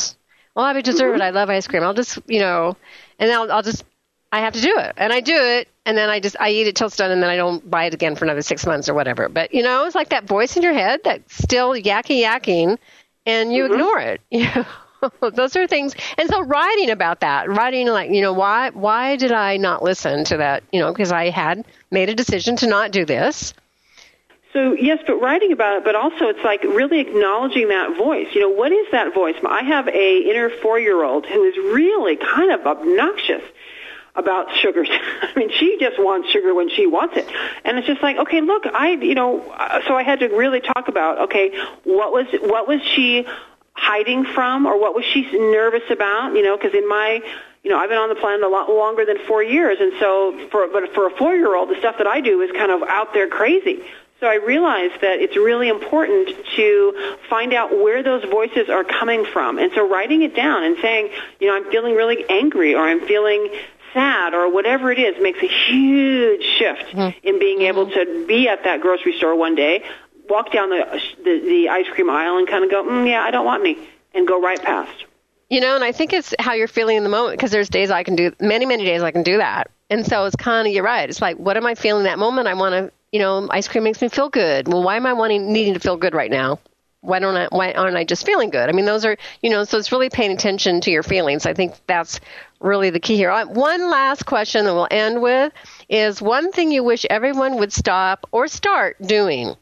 well, I have a dessert. Mm-hmm. I love ice cream. I'll just, you know, and I'll, I'll just, I have to do it. And I do it, and then I just, I eat it till it's done, and then I don't buy it again for another six months or whatever. But, you know, it's like that voice in your head that's still yakky yakking, and you mm-hmm. ignore it. You know, those are things. And so writing about that, writing like, you know, why, why did I not listen to that? You know, because I had made a decision to not do this. So, yes, but writing about it, but also it's like really acknowledging that voice. You know, what is that voice? I have a inner four-year-old who is really kind of obnoxious about sugars. I mean, she just wants sugar when she wants it. And it's just like, okay, look, I, you know, so I had to really talk about, okay, what was, what was she hiding from, or what was she nervous about? You know, because in my, you know, I've been on the planet a lot longer than four years. And so for, but for a four-year-old, the stuff that I do is kind of out there crazy. So I realized that it's really important to find out where those voices are coming from. And so writing it down and saying, you know, I'm feeling really angry, or I'm feeling sad, or whatever it is, makes a huge shift mm-hmm. in being able to be at that grocery store one day, walk down the the, the ice cream aisle and kind of go, mm, yeah, I don't want any, and go right past. You know, and I think it's how you're feeling in the moment, because there's days I can do, many, many days I can do that. And so it's kind of, you're right. It's like, what am I feeling in that moment? I want to, you know, ice cream makes me feel good. Well, why am I wanting, needing to feel good right now? Why don't I, why aren't I just feeling good? I mean, those are, you know, so it's really paying attention to your feelings. I think that's really the key here. One last question that we'll end with is one thing you wish everyone would stop or start doing.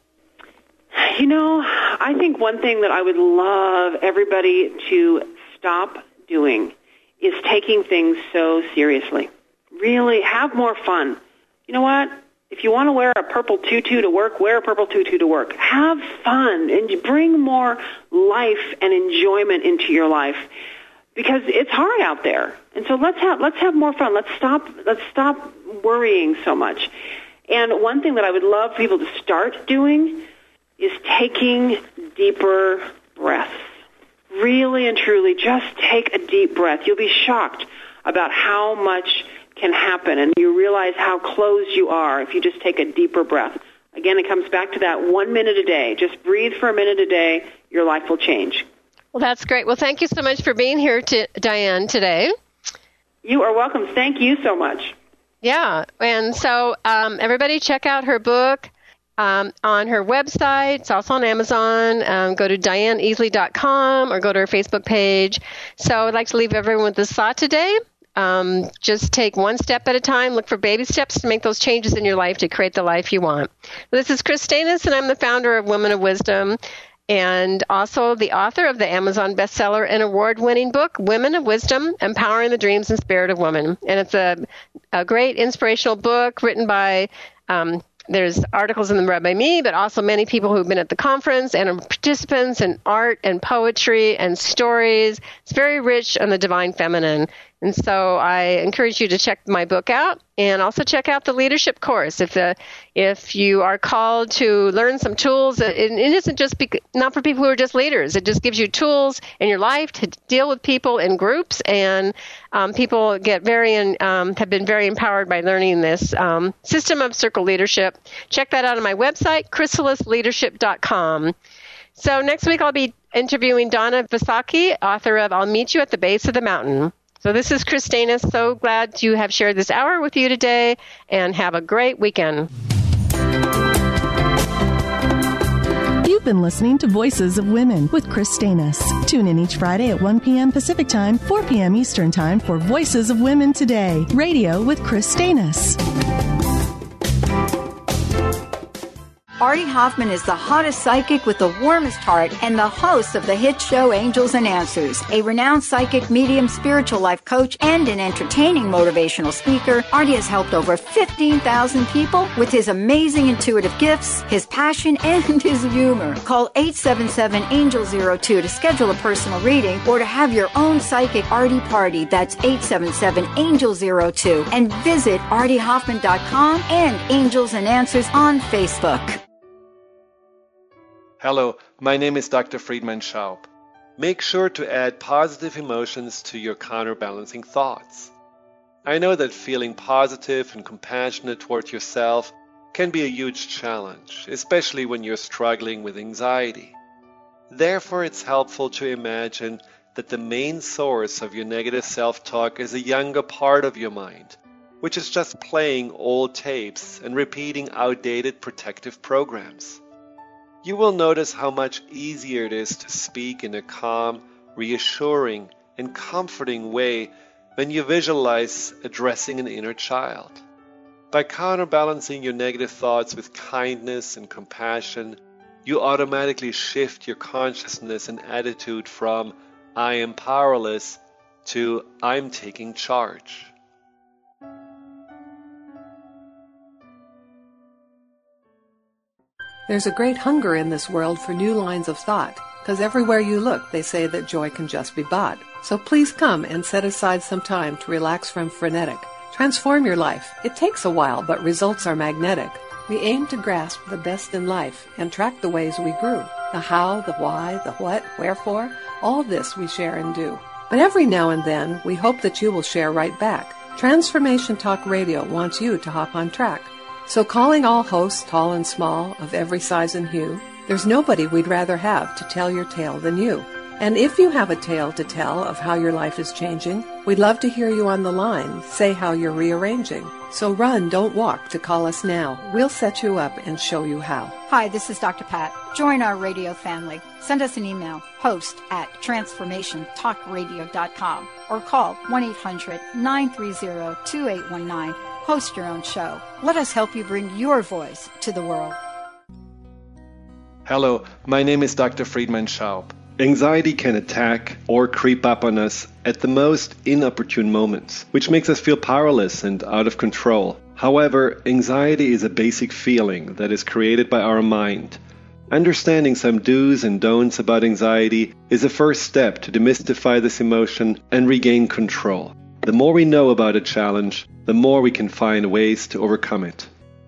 You know, I think one thing that I would love everybody to stop doing is taking things so seriously. Really have more fun. You know what? If you want to wear a purple tutu to work, wear a purple tutu to work. Have fun and bring more life and enjoyment into your life, because it's hard out there. And so let's have let's have more fun. Let's stop let's stop worrying so much. And one thing that I would love people to start doing is taking deeper breaths. Really and truly, just take a deep breath. You'll be shocked about how much can happen, and you realize how close you are if you just take a deeper breath. Again, it comes back to that one minute a day. Just breathe for a minute a day. Your life will change. Well, that's great. Well, thank you so much for being here, to Diane, today. You are welcome. Thank you so much. Yeah, and so um, everybody check out her book um, on her website. It's also on Amazon. Um, go to diane easley dot com or go to her Facebook page. So I'd like to leave everyone with this thought today. Um, just take one step at a time. Look for baby steps to make those changes in your life to create the life you want. This is Chris Stanis, and I'm the founder of Women of Wisdom, and also the author of the Amazon bestseller and award-winning book, Women of Wisdom, Empowering the Dreams and Spirit of Women. And it's a, a great inspirational book written by, um, there's articles in them read by me, but also many people who've been at the conference and are participants in art and poetry and stories. It's very rich on the divine feminine. And so I encourage you to check my book out, and also check out the leadership course. If the, if you are called to learn some tools, it, it isn't just be, not for people who are just leaders. It just gives you tools in your life to deal with people in groups, and um, people get very um, have been very empowered by learning this um, system of circle leadership. Check that out on my website, chrysalis leadership dot com. So next week I'll be interviewing Donna Visacki, author of I'll Meet You at the Base of the Mountain. So this is Chris Stanis. So glad to have shared this hour with you today, and have a great weekend. You've been listening to Voices of Women with Chris Stanis. Tune in each Friday at one p.m. Pacific Time, four p.m. Eastern Time for Voices of Women Today, radio with Chris Stanis. Artie Hoffman is the hottest psychic with the warmest heart and the host of the hit show Angels and Answers. A renowned psychic, medium, spiritual life coach, and an entertaining motivational speaker, Artie has helped over fifteen thousand people with his amazing intuitive gifts, his passion, and his humor. Call eight seven seven, angel zero two to schedule a personal reading or to have your own psychic Artie party. That's eight seven seven, angel zero two. And visit artie hoffman dot com and Angels and Answers on Facebook. Hello, my name is Doctor Friedman Schaub. Make sure to add positive emotions to your counterbalancing thoughts. I know that feeling positive and compassionate toward yourself can be a huge challenge, especially when you're struggling with anxiety. Therefore, it's helpful to imagine that the main source of your negative self-talk is a younger part of your mind, which is just playing old tapes and repeating outdated protective programs. You will notice how much easier it is to speak in a calm, reassuring, and comforting way when you visualize addressing an inner child. By counterbalancing your negative thoughts with kindness and compassion, you automatically shift your consciousness and attitude from "I am powerless" to "I'm taking charge." There's a great hunger in this world for new lines of thought, because everywhere you look, they say that joy can just be bought. So please come and set aside some time to relax from frenetic. Transform your life. It takes a while, but results are magnetic. We aim to grasp the best in life and track the ways we grew. The how, the why, the what, wherefore, all this we share and do. But every now and then, we hope that you will share right back. Transformation Talk Radio wants you to hop on track. So calling all hosts, tall and small, of every size and hue, there's nobody we'd rather have to tell your tale than you. And if you have a tale to tell of how your life is changing, we'd love to hear you on the line say how you're rearranging. So run, don't walk to call us now. We'll set you up and show you how. Hi, this is Doctor Pat. Join our radio family. Send us an email, host at transformation talk radio dot com, or call one eight hundred nine three zero two eight one nine. Host your own show. Let us help you bring your voice to the world. Hello, my name is Doctor Friedman Schaub. Anxiety can attack or creep up on us at the most inopportune moments, which makes us feel powerless and out of control. However, anxiety is a basic feeling that is created by our mind. Understanding some do's and don'ts about anxiety is a first step to demystify this emotion and regain control. The more we know about a challenge, the more we can find ways to overcome it.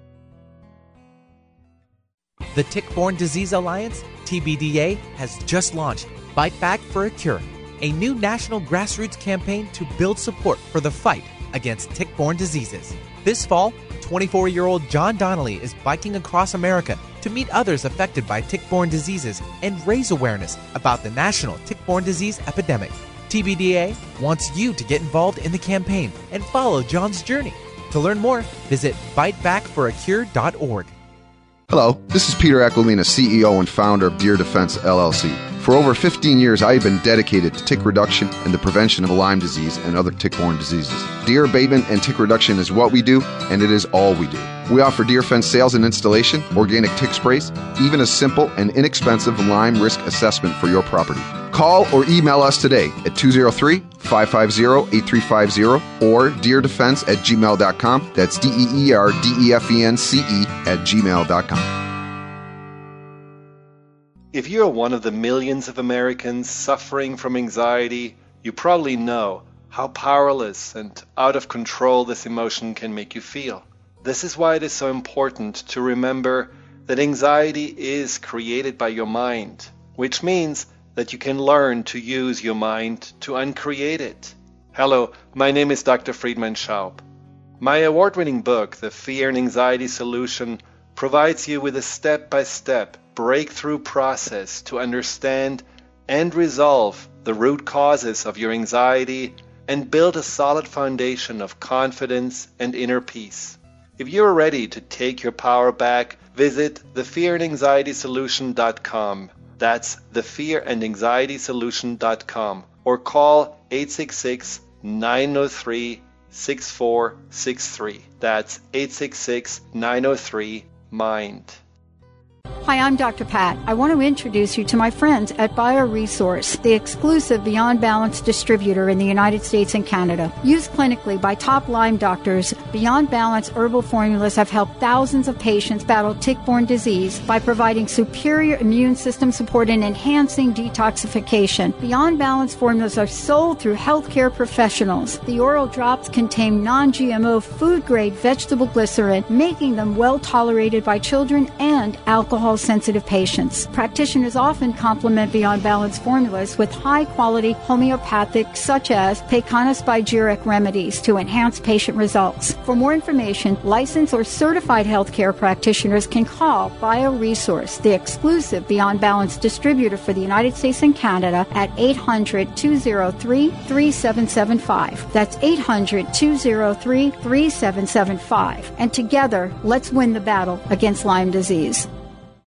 The Tick-Borne Disease Alliance, T B D A, has just launched Bite Back for a Cure, a new national grassroots campaign to build support for the fight against tick-borne diseases. This fall, twenty-four-year-old John Donnelly is biking across America to meet others affected by tick-borne diseases and raise awareness about the national tick-borne disease epidemic. T B D A wants you to get involved in the campaign and follow John's journey. To learn more, visit bite back for a cure dot org. Hello, this is Peter Aquilina, C E O and founder of Deer Defense, L L C. For over fifteen years, I have been dedicated to tick reduction and the prevention of Lyme disease and other tick-borne diseases. Deer abatement and tick reduction is what we do, and it is all we do. We offer Deer Fence sales and installation, organic tick sprays, even a simple and inexpensive Lyme risk assessment for your property. Call or email us today at two oh three, five five zero, eight three five zero or deer defense at gmail dot com. That's D E E R D E F E N C E at gmail dot com. If you're one of the millions of Americans suffering from anxiety, you probably know how powerless and out of control this emotion can make you feel. This is why it is so important to remember that anxiety is created by your mind, which means that you can learn to use your mind to uncreate it. Hello, my name is Doctor Friedman Schaub. My award-winning book, The Fear and Anxiety Solution, provides you with a step-by-step breakthrough process to understand and resolve the root causes of your anxiety and build a solid foundation of confidence and inner peace. If you are ready to take your power back, visit the fear and anxiety solution dot com. That's the fear and anxiety solution dot com, or call eight six six, nine oh three, six four six three. That's eight six six, nine oh three, MIND. Hi, I'm Doctor Pat. I want to introduce you to my friends at BioResource, the exclusive Beyond Balance distributor in the United States and Canada. Used clinically by top Lyme doctors, Beyond Balance herbal formulas have helped thousands of patients battle tick-borne disease by providing superior immune system support and enhancing detoxification. Beyond Balance formulas are sold through healthcare professionals. The oral drops contain non-G M O food-grade vegetable glycerin, making them well tolerated by children and alcohol alcohol-sensitive patients. Practitioners often complement Beyond Balance formulas with high-quality homeopathic, such as Pecana-Spigyric remedies to enhance patient results. For more information, licensed or certified healthcare practitioners can call BioResource, the exclusive Beyond Balance distributor for the United States and Canada, at eight hundred, two oh three, three seven seven five. That's eight hundred, two oh three, three seven seven five. And together, let's win the battle against Lyme disease.